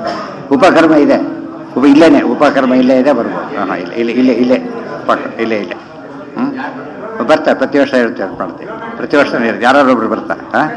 ಉಪಕರ್ಮ ಇದೆ, ಇಲ್ಲೇನೆ ಉಪಕರ್ಮ ಇಲ್ಲೇ ಇದೆ, ಬರ್ಬೋದು. ಹಾಂ ಇಲ್ಲ ಇಲ್ಲ ಇಲ್ಲೇ ಇಲ್ಲೇ ಇಲ್ಲೇ ಇಲ್ಲೇ ಬರ್ತಾರೆ. ಪ್ರತಿ ವರ್ಷ ಇರುತ್ತೆ ಮಾಡ್ತೀವಿ, ಪ್ರತಿ ವರ್ಷ ಯಾರೊಬ್ರು ಬರ್ತಾರೆ. ಹಾಂ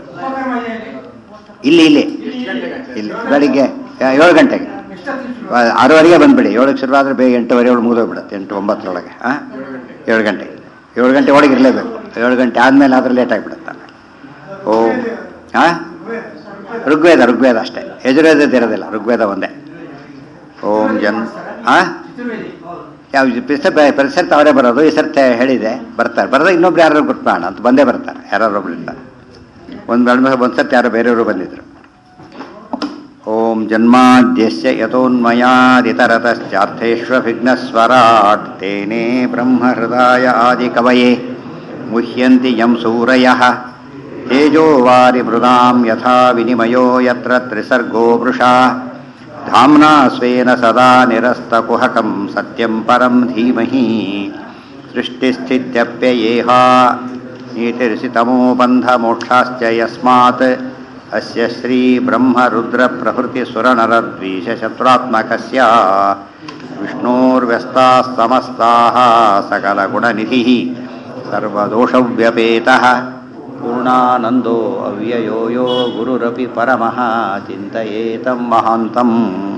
ಇಲ್ಲಿ ಬೆಳಿಗ್ಗೆ 7 ಗಂಟೆಗೆ, 6:30ಗೆ ಬಂದುಬಿಡಿ. 7ಕ್ಕೆ ಶುರುವಾದರೆ ಬೇಗ 8:30 ಒಳಗೆ ಮುಗಿದೋಗ್ಬಿಡುತ್ತೆ. 8, 9 ಹಾಂ 7 ಗಂಟೆಗೆ, 7 ಗಂಟೆ ಒಳಗೆ ಇರಲೇಬೇಕು. 7 ಗಂಟೆ ಆದಮೇಲೆ ಆದರೆ ಲೇಟ್ ಆಗಿಬಿಡುತ್ತೆ. ಓಂ ಹಾಂ ಋಗ್ವೇದ ಅಷ್ಟೇ, ಯಜುರ್ವೇದದ್ದು ಇರೋದಿಲ್ಲ, ಋಗ್ವೇದ ಒಂದೇ. ಓಂ ಹಾಂ ಯಾವ ಪರಿಸರತೆ ಅವರೇ ಬರೋದು. ಈ ಸರ್ತೆ ಹೇಳಿದೆ ಬರ್ತಾರೆ, ಬರೋದು ಇನ್ನೊಬ್ರು ಯಾರು ಗೊತ್ತಾಣ ಅಂತ ಬಂದೇ ಬರ್ತಾರೆ, ಯಾರೊಬ್ರು ಇರ್ತಾರೆ. ಒಂದು ಸರ್ತಿ ಯಾರೋ ಬೇರೆಯವರು ಬಂದಿದ್ರು. ಓಂ ಜನ್ಮಾದ್ಯಸ್ಯ ಯತೋನ್ಮಯಾದಿತರತಶ್ಚಾರ್ಥೇಷ್ವಭಿಘ್ನಸ್ವರಾಟ್ ತೇನೇ ಬ್ರಹ್ಮಹೃದಾಯ ಆದಿಕವಯೇ ಮುಹ್ಯಂತಿ ಯಂ ಸೂರಯಃ ತೇಜೋ ವಾರಿ ಮೃದಾಂ ಯಥಾ ವಿನಿಮಯೋ ಯತ್ರ ತ್ರಿಸರ್ಗೋ ವೃಷಾ ಧಾಮ್ನಾ ಸ್ವೇನ ಸದಾ ನಿರಸ್ತಕುಹಕಂ ಸತ್ಯಂ ಪರಂ ಧೀಮಹಿ ಸೃಷ್ಟಿಸ್ಥಿತ್ಯಪ್ಯಯೇಹಾ ನೀತಿರ್ಷಿತಮೋ ಬಂಧ ಮೋಕ್ಷಾಶ್ಚ ಯಸ್ಮಾತ್ ಅಸ್ಯ ಶ್ರೀ ಬ್ರಹ್ಮ ರುದ್ರ ಪ್ರಭೃತಿ ಸುರನರದ್ವೀಷ ಶತ್ರುತ್ಮಕಸ್ಯ ವಿಷ್ಣೋರ್ವ್ಯಸ್ತಾಃ ಸಮಸ್ತಾಃ ಸಕಲ ಗುಣನಿಧಿಃ ಸರ್ವದೋಷವ್ಯಪೇತಃ ಪೂರ್ಣಾನಂದೋ ಅವ್ಯಯೋ ಯೋ ಗುರುರಪಿ ಪರಮಃ ಚಿಂತಯೇತಂ ಮಹಾಂತಂ.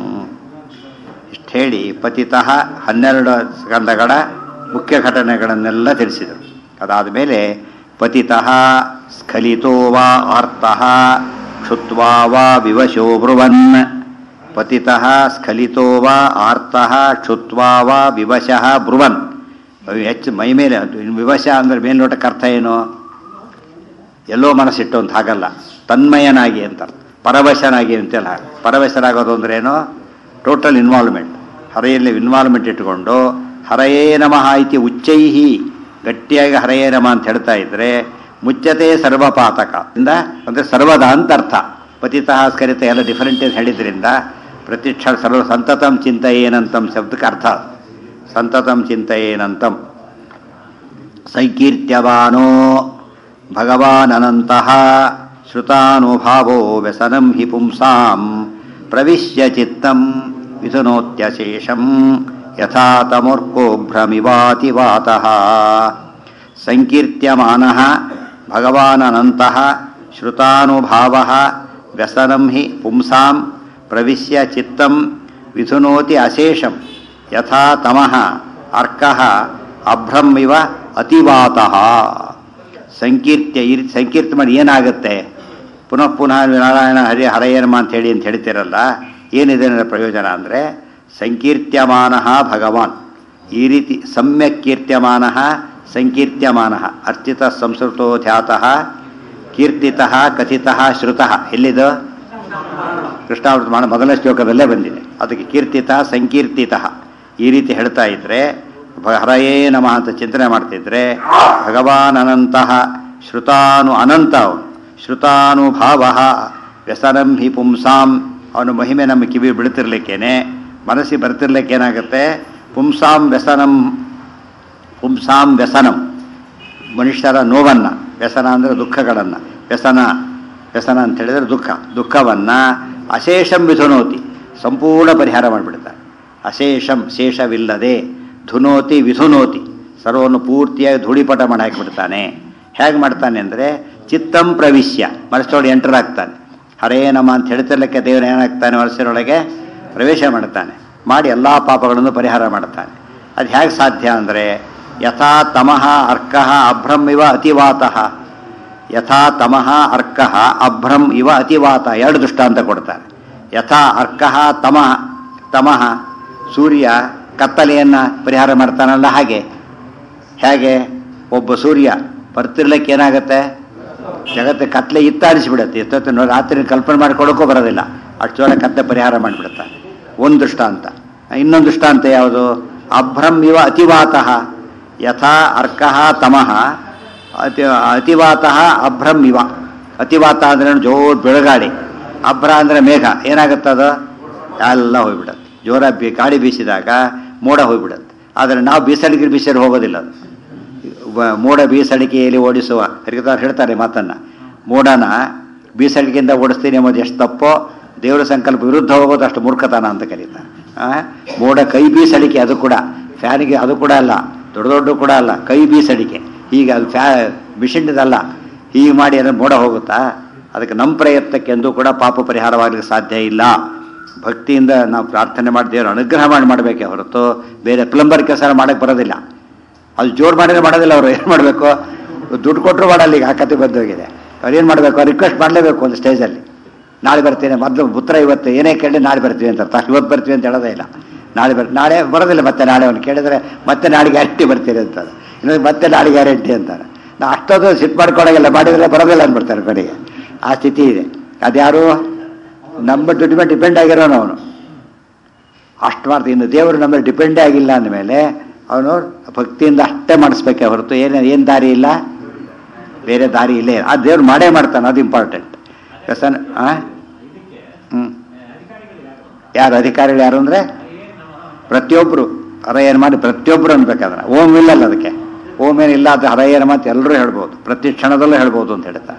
ಇಷ್ಟು ಹೇಳಿ ಪತಿತಃ 12 ಸ್ಕಂದಗಳ ಮುಖ್ಯ ಘಟನೆಗಳನ್ನೆಲ್ಲ ತಿಳಿಸಿದರು. ಅದಾದ ಮೇಲೆ ಪತಿತಃ ಸ್ಖಲಿತೋ ವಾ ಆರ್ತಃ ಕ್ಷುತ್ವಾ ವಾ ವಿವಶೋ ಬ್ರುವನ್. ಪತಿತಃ ಸ್ಖಲಿತೋ ವಾ ಆರ್ತಃ ಕ್ಷುತ್ವಾ ವಾ ವಿವಶಃ ಬ್ರುವನ್. ಹೆಚ್ಚು ಮೈ ಮೇಲೆ ವಿವಶ ಅಂದರೆ ಮೇಲ್ನೋಟಕ್ಕೆ ಅರ್ಥ ಏನು? ಎಲ್ಲೋ ಮನಸ್ಸಿಟ್ಟು ಅಂತ ಹಾಗಲ್ಲ, ತನ್ಮಯನಾಗಿ ಅಂತ ಅರ್ಥ. ಪರವಶನಾಗಿ ಅಂತೆಲ್ಲ. ಪರವಶನಾಗೋದು ಅಂದ್ರೇನು? ಟೋಟಲ್ ಇನ್ವಾಲ್ವ್ಮೆಂಟ್, ಹರೆಯಲ್ಲಿ ಇನ್ವಾಲ್ವ್ಮೆಂಟ್ ಇಟ್ಕೊಂಡು ಹರಯೇ ನಮಃ ಇತಿ ಉಚ್ಚೈಹಿ ಗಟ್ಟಿಯಾಗಿ ಹರಯೇ ನಮಃ ಅಂತ ಹೇಳ್ತಾ ಇದ್ರೆ ಮುಚ್ಚತೆ ಸರ್ವಪಾತಕ ಇಂದ ಅಂದರೆ ಸರ್ವದ ಅಂತ ಅರ್ಥ. ಪತಿತಃ ಸ್ಖಲಿತ ಎಲ್ಲ ಡಿಫರೆಂಟ್ ಅಂತ ಹೇಳಿದ್ರಿಂದ ಪ್ರತಿಕ್ಷಣ ಸರ್ವ ಸಂತತಂ ಚಿಂತಯೇನಂತಂ ಶಬ್ದಕ್ಕೆ ಅರ್ಥ ಸಂತತಂ ಚಿಂತಯೇನಂತಂ. ಸಂಕೀರ್ತ್ಯವಾನೋ ಭಗವಾನನಂತಃ ಶ್ರುತಾನುಭಾವೋ ವ್ಯಸನಂ ಹಿ ಪುಂಸಾಂ ಪ್ರವಿಶ್ಯ ಚಿತ್ತಂ ವಿಧುನೋತ್ಯಶೇಷಂ ಯಥಾ ತಮೂರ್ಕೋ ಭ್ರಮಿವಾತಿವಾತಃ. ಸಂಕೀರ್ತ್ಯಮಾನಃ ಭಗವಾನನಂತಃ ಶ್ರುತಾನುಭಾವಃ ವ್ಯಸನಂ ಹಿ ಪುಂಸಾಂ ಪ್ರವಿಶ್ಯ ಚಿತ್ತಂ ವಿಧುನೋತಿ ಅಶೇಷಂ ಯಥಾ ತಮಃ ಅರ್ಕಃ ಅಭ್ರಮಿವ ಅತಿವಾತಃ. ಸಂಕೀರ್ತಿ ಮಾಡಿ ಏನಾಗುತ್ತೆ? ಪುನಃ ಪುನಃ ನಾರಾಯಣ ಹರಯೇನಮ ಅಂತ ಹೇಳ್ತಿರಲ್ಲ, ಏನಿದೆ ಅನ್ನೋ ಪ್ರಯೋಜನ ಅಂದರೆ ಸಂಕೀರ್ತ್ಯಮಾನ ಭಗವಾನ್. ಈ ರೀತಿ ಸಮ್ಯಕ್ ಕೀರ್ತ್ಯಮಾನ ಸಂಕೀರ್ತ್ಯಮಾನ ಅರ್ಚಿತ ಸಂಸ್ಕೃತೋ ಧ್ಯಾತಃ ಕೀರ್ತಿತಃ ಕಥಿತಃ ಶ್ರುತಃ. ಎಲ್ಲಿದು? ಕೃಷ್ಣಾವೃತ ಮೊದಲನೇ ಶ್ಲೋಕದಲ್ಲೇ ಬಂದಿದೆ. ಅದಕ್ಕೆ ಕೀರ್ತಿತ ಸಂಕೀರ್ತಿತ ಈ ರೀತಿ ಹೇಳ್ತಾ ಇದ್ರೆ ಹರಯೇ ನಮಃ ಅಂತ ಚಿಂತನೆ ಮಾಡ್ತಿದ್ರೆ ಭಗವಾನ್ ಅನಂತಃ ಅನಂತ ಅವನು ಶ್ರುತಾನುಭಾವ ವ್ಯಸನಂ ಹಿ ಪುಂಸಾಂ. ಅವನು ಮಹಿಮೆ ನಮ್ಮ ಕಿವಿ ಬಿಡ್ತಿರ್ಲಿಕ್ಕೇನೆ ಮನಸ್ಸಿಗೆ ಬರ್ತಿರ್ಲಿಕ್ಕೆ ಏನಾಗುತ್ತೆ? ಪುಂಸಾಂ ವ್ಯಸನಂ ಮನುಷ್ಯರ ನೋವನ್ನು, ವ್ಯಸನ ಅಂದರೆ ದುಃಖಗಳನ್ನು, ವ್ಯಸನ ಅಂತ ಹೇಳಿದರೆ ದುಃಖವನ್ನು ಅಶೇಷಂ ವಿಧುನೋತಿ ಸಂಪೂರ್ಣ ಪರಿಹಾರ ಮಾಡಿಬಿಡ್ತಾನೆ. ಅಶೇಷಂ ಶೇಷವಿಲ್ಲದೆ, ಧುನೋತಿ ವಿಧುನೋತಿ ಸರ್ವವನ್ನು ಪೂರ್ತಿಯಾಗಿ ಧೂಳಿಪಟ ಮಾಡಿ ಹಾಕಿಬಿಡ್ತಾನೆ. ಹೇಗೆ ಮಾಡ್ತಾನೆ ಅಂದರೆ ಚಿತ್ತಂ ಪ್ರವಿಶ್ಯ ಮನಸ್ಸೊಳಗೆ ಎಂಟರ್ ಆಗ್ತಾನೆ. ಹರೇ ನಮ ಅಂತ ಹೇಳ್ತಿರ್ಲಿಕ್ಕೆ ದೇವರು ಏನಾಗ್ತಾನೆ? ಮನಸ್ಸಿನೊಳಗೆ ಪ್ರವೇಶ ಮಾಡ್ತಾನೆ, ಮಾಡಿ ಎಲ್ಲ ಪಾಪಗಳನ್ನು ಪರಿಹಾರ ಮಾಡ್ತಾನೆ. ಅದು ಹೇಗೆ ಸಾಧ್ಯ ಅಂದರೆ ಯಥಾ ತಮಃ ಅರ್ಕಃ ಅಭ್ರಂ ಇವ ಅತಿವಾತಃ. ಯಥಾ ತಮಃ ಅರ್ಕಃ ಅಭ್ರಂ ಇವ ಅತಿವಾತ. 2 ದೃಷ್ಟಾಂತ ಕೊಡ್ತಾರೆ. ಯಥಾ ಅರ್ಕಃ ತಮಃ ಸೂರ್ಯ ಕತ್ತಲೆಯನ್ನು ಪರಿಹಾರ ಮಾಡ್ತಾನಲ್ಲ, ಹೇಗೆ ಒಬ್ಬ ಸೂರ್ಯ ಬರ್ತಿರ್ಲಿಕ್ಕೆ ಏನಾಗುತ್ತೆ? ಜಗತ್ತು ಕತ್ಲೆ ಇತ್ತಾಡಿಸಿಬಿಡುತ್ತೆ. ಎಷ್ಟೊತ್ತು ರಾತ್ರಿ ಕಲ್ಪನೆ ಮಾಡಿಕೊಡೋಕ್ಕೂ ಬರೋದಿಲ್ಲ, ಅಷ್ಟು ಜೋರ ಕತ್ಲೆ ಪರಿಹಾರ ಮಾಡಿಬಿಡುತ್ತಾನೆ. ಒಂದು ದೃಷ್ಟಾಂತ. ಇನ್ನೊಂದು ದೃಷ್ಟಾಂತ ಯಾವುದು? ಅಭ್ರಂ ಇವ ಅತಿವಾತಃ. ಯಥಾ ಅರ್ಕಃ ತಮಃ ಅತಿವಾತಃ ಅಭ್ರಂ ಇವ. ಅತಿವಾತ ಅಂದ್ರೆ ಜೋರು ಬೆಳಗಾಡಿ, ಅಭ್ರ ಅಂದರೆ ಮೇಘ. ಏನಾಗುತ್ತದು? ಎಲ್ಲ ಹೋಗ್ಬಿಡುತ್ತೆ. ಜೋರ ಗಾಳಿ ಬೀಸಿದಾಗ ಮೋಡ ಹೋಗ್ಬಿಡುತ್ತೆ. ಆದರೆ ನಾವು ಬೀಸಣಿಗೆ ಹೋಗೋದಿಲ್ಲ. ಅದು ಮೋಡ ಬೀಸಣಿಕೆಯಲ್ಲಿ ಓಡಿಸುವ ಹರಿಕತಾರ್ ಹೇಳ್ತಾರೆ ಮಾತನ್ನು. ಮೋಡನ ಬೀಸಣಿಗೆಯಿಂದ ಓಡಿಸ್ತೀನಿ ಎಂಬುದು ಎಷ್ಟು ತಪ್ಪೋ ದೇವರ ಸಂಕಲ್ಪ ವಿರುದ್ಧ ಹೋಗೋದು ಅಷ್ಟು ಮೂರ್ಖತನ ಅಂತ ಕರೀತಾರೆ. ಮೋಡ ಕೈ ಬೀಸಡಿಕೆ, ಅದು ಕೂಡ ಫ್ಯಾನಿಗೆ ಅದು ಕೂಡ ಅಲ್ಲ, ದೊಡ್ಡ ದೊಡ್ಡ ಕೂಡ ಅಲ್ಲ, ಕೈ ಬೀಸಡಿಕೆ. ಹೀಗೆ ಅದು ಮಿಷಿನ್ದಲ್ಲ, ಹೀಗೆ ಮಾಡಿ ಅಂದರೆ ಮೋಡ ಹೋಗುತ್ತಾ? ಅದಕ್ಕೆ ನಮ್ಮ ಪ್ರಯತ್ನಕ್ಕೆ ಎಂದೂ ಕೂಡ ಪಾಪ ಪರಿಹಾರವಾಗಲಿಕ್ಕೆ ಸಾಧ್ಯ ಇಲ್ಲ. ಭಕ್ತಿಯಿಂದ ನಾವು ಪ್ರಾರ್ಥನೆ ಮಾಡಿ ದೇವರು ಅನುಗ್ರಹ ಮಾಡಬೇಕೇ ಹೊರತು ಬೇರೆ ಪ್ಲಂಬರ್ ಕೆಲಸ ಮಾಡೋಕ್ಕೆ ಬರೋದಿಲ್ಲ. ಅದು ಜೋರು ಮಾಡಿದ್ರೆ ಮಾಡೋದಿಲ್ಲ. ಅವರು ಏನು ಮಾಡಬೇಕು? ದುಡ್ಡು ಕೊಟ್ಟರು ಮಾಡಲ್ಲ. ಈಗ ಆ ಕತೆ ಬಂದೋಗಿದೆ. ಅವ್ರು ಏನು ಮಾಡಬೇಕು? ರಿಕ್ವೆಸ್ಟ್ ಮಾಡಲೇಬೇಕು ಒಂದು ಸ್ಟೇಜಲ್ಲಿ. ನಾಳೆ ಬರ್ತೀನಿ, ಮೊದಲು ಉತ್ತರ ಇವತ್ತು ಏನೇ ಕೇಳಿ ನಾಳೆ ಬರ್ತೀವಿ ಅಂತಾರೆ. ಇವತ್ತು ಬರ್ತೀವಿ ಅಂತ ಹೇಳೋದೇ ಇಲ್ಲ. ನಾಳೆ ಬರೋದಿಲ್ಲ. ಮತ್ತೆ ನಾಳೆ ಅವ್ನು ಕೇಳಿದರೆ ಮತ್ತೆ ನಾಳೆ ಗ್ಯಾರಂಟಿ ಬರ್ತೀರಿ ಅಂತಾರೆ. ಇನ್ನೊಂದು ಮತ್ತೆ ನಾಳೆ ಗ್ಯಾರಂಟಿ ಅಂತಾರೆ. ನಾವು ಅಷ್ಟೊಂದು ಸಿಟ್ಟು ಮಾಡ್ಕೊಡೋಲ್ಲ, ಮಾಡಿದರೆ ಬರೋದಿಲ್ಲ ಅಂದ್ಬಿಡ್ತಾರೆ ಕಡೆಗೆ. ಆ ಸ್ಥಿತಿ ಇದೆ. ಅದ್ಯಾರು? ನಮ್ಮ ದುಡ್ಡು ಮೇಲೆ ಡಿಪೆಂಡ್ ಆಗಿರೋನು ಅವನು. ಅಷ್ಟು ಮಾಡ್ತೀವಿ. ಇನ್ನು ದೇವರು ನಮ್ಮ ಮೇಲೆ ಡಿಪೆಂಡೇ ಆಗಿಲ್ಲ ಅಂದಮೇಲೆ ಅವನು ಭಕ್ತಿಯಿಂದ ಅಷ್ಟೇ ಮಾಡಿಸ್ಬೇಕೇ ಹೊರತು ಏನು ದಾರಿ ಇಲ್ಲ, ಬೇರೆ ದಾರಿ ಇಲ್ಲೇ. ಆ ದೇವ್ರು ಮಾಡೇ ಮಾಡ್ತಾನೆ, ಅದು ಇಂಪಾರ್ಟೆಂಟ್. ವ್ಯಸನ ಯಾರು ಅಧಿಕಾರಿಗಳು ಯಾರು ಅಂದರೆ ಪ್ರತಿಯೊಬ್ಬರು ಹರಯ್ಯನ ಮಾಡಿ ಪ್ರತಿಯೊಬ್ಬರು ಅನ್ಬೇಕಾದ್ರೆ ಓಮ್ ಇಲ್ಲಲ್ಲ. ಅದಕ್ಕೆ ಓಮ್ ಏನಿಲ್ಲ. ಅದು ಹರಯ್ಯನ ಮಾತು ಎಲ್ಲರೂ ಹೇಳ್ಬೋದು, ಪ್ರತಿ ಕ್ಷಣದಲ್ಲೂ ಹೇಳ್ಬೋದು ಅಂತ ಹೇಳ್ತಾರೆ.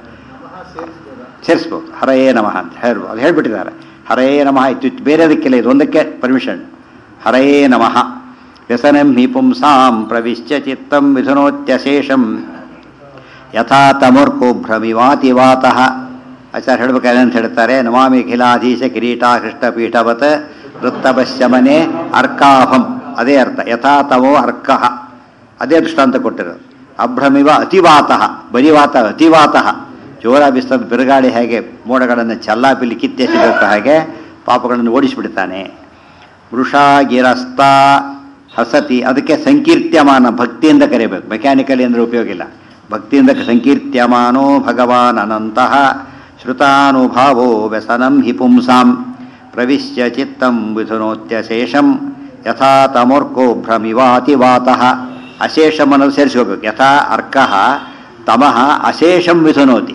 ಸೇರಿಸ್ಬೋದು. ಹರಯೇ ನಮಃ ಅಂತ ಹೇಳ್ಬೋದು. ಅದು ಹೇಳ್ಬಿಟ್ಟಿದ್ದಾರೆ. ಹರಯೇ ನಮಃ ಇತ್ತು, ಬೇರೆದಕ್ಕೆಲ್ಲ ಇದು ಒಂದಕ್ಕೆ ಪರ್ಮಿಷನ್. ಹರಯೇ ನಮಃ. ವ್ಯಸನಂ ಹಿ ಪುಂಸಾಂ ಪ್ರವಿಶ್ಯ ಚಿತ್ತಂ ಮಿಥುನೋತ್ಯಶೇಷಂ ಯಥಾ ತಮೋರ್ಕೋಭ್ರಮಿವಾತಿ ವಾತಃ. ಆಚಾರ್ಯ ಹೇಳ್ಬೇಕಾದ್ರೆ ಅಂತ ಹೇಳ್ತಾರೆ, ನಮಾಮಿ ಖಿಲಾಧೀಶ ಕಿರೀಟ ಕೃಷ್ಣಪೀಠವತ್ ವೃತ್ತಪಶ್ಯಮನೆ ಅರ್ಕಾಭಂ. ಅದೇ ಅರ್ಥ. ಯಥಾ ತಮೋ ಅರ್ಕಃ, ಅದೇ ದೃಷ್ಟಾಂತ ಕೊಟ್ಟಿರೋದು. ಅಭ್ರಮಿವ ಅತಿವಾತಃ, ಬರಿವಾತ ಅತಿವಾತಃ. ಜೋರ ಬಿಸ್ತದ ಬಿರುಗಾಳಿ ಹೇಗೆ ಮೋಡಗಳನ್ನು ಚಲ್ಲಾಪಿಲ್ಲಿ ಕಿತ್ತೆಸಿಬಿಡುತ್ತ ಹಾಗೆ ಪಾಪಗಳನ್ನು ಓಡಿಸಿಬಿಡ್ತಾನೆ. ವೃಷಾಗಿರಸ್ತ ಹಸತಿ. ಅದಕ್ಕೆ ಸಂಕೀರ್ತ್ಯಮಾನ, ಭಕ್ತಿಯಿಂದ ಕರೆಯಬೇಕು. ಮೆಕ್ಯಾನಿಕಲಿ ಅಂದರೆ ಉಪಯೋಗ ಇಲ್ಲ. ಭಕ್ತಿಯಿಂದ ಸಂಕೀರ್ತ್ಯಮಾನೋ ಭಗವಾನ್ ಅನಂತಃ ಶ್ರುತಾನುಭಾವೋ ವ್ಯಸನಂ ಹಿ ಪುಂಸಾಂ ಪ್ರವಿಶ್ಯ ಚಿತ್ತಂ ವಿಧುನೋತ್ಯಶೇಷಂ ಯಥಾ ತಮೋರ್ಕೋ ಭ್ರಮಿವಾತಿವಾತಃ. ಅಶೇಷಂ ಅನ್ನೋದು ಸೇರಿಸ್ಕೋಬೇಕು. ಯಥಾ ಅರ್ಕಃ ತಮಃ ಅಶೇಷಂ ವಿಧುನೋತಿ.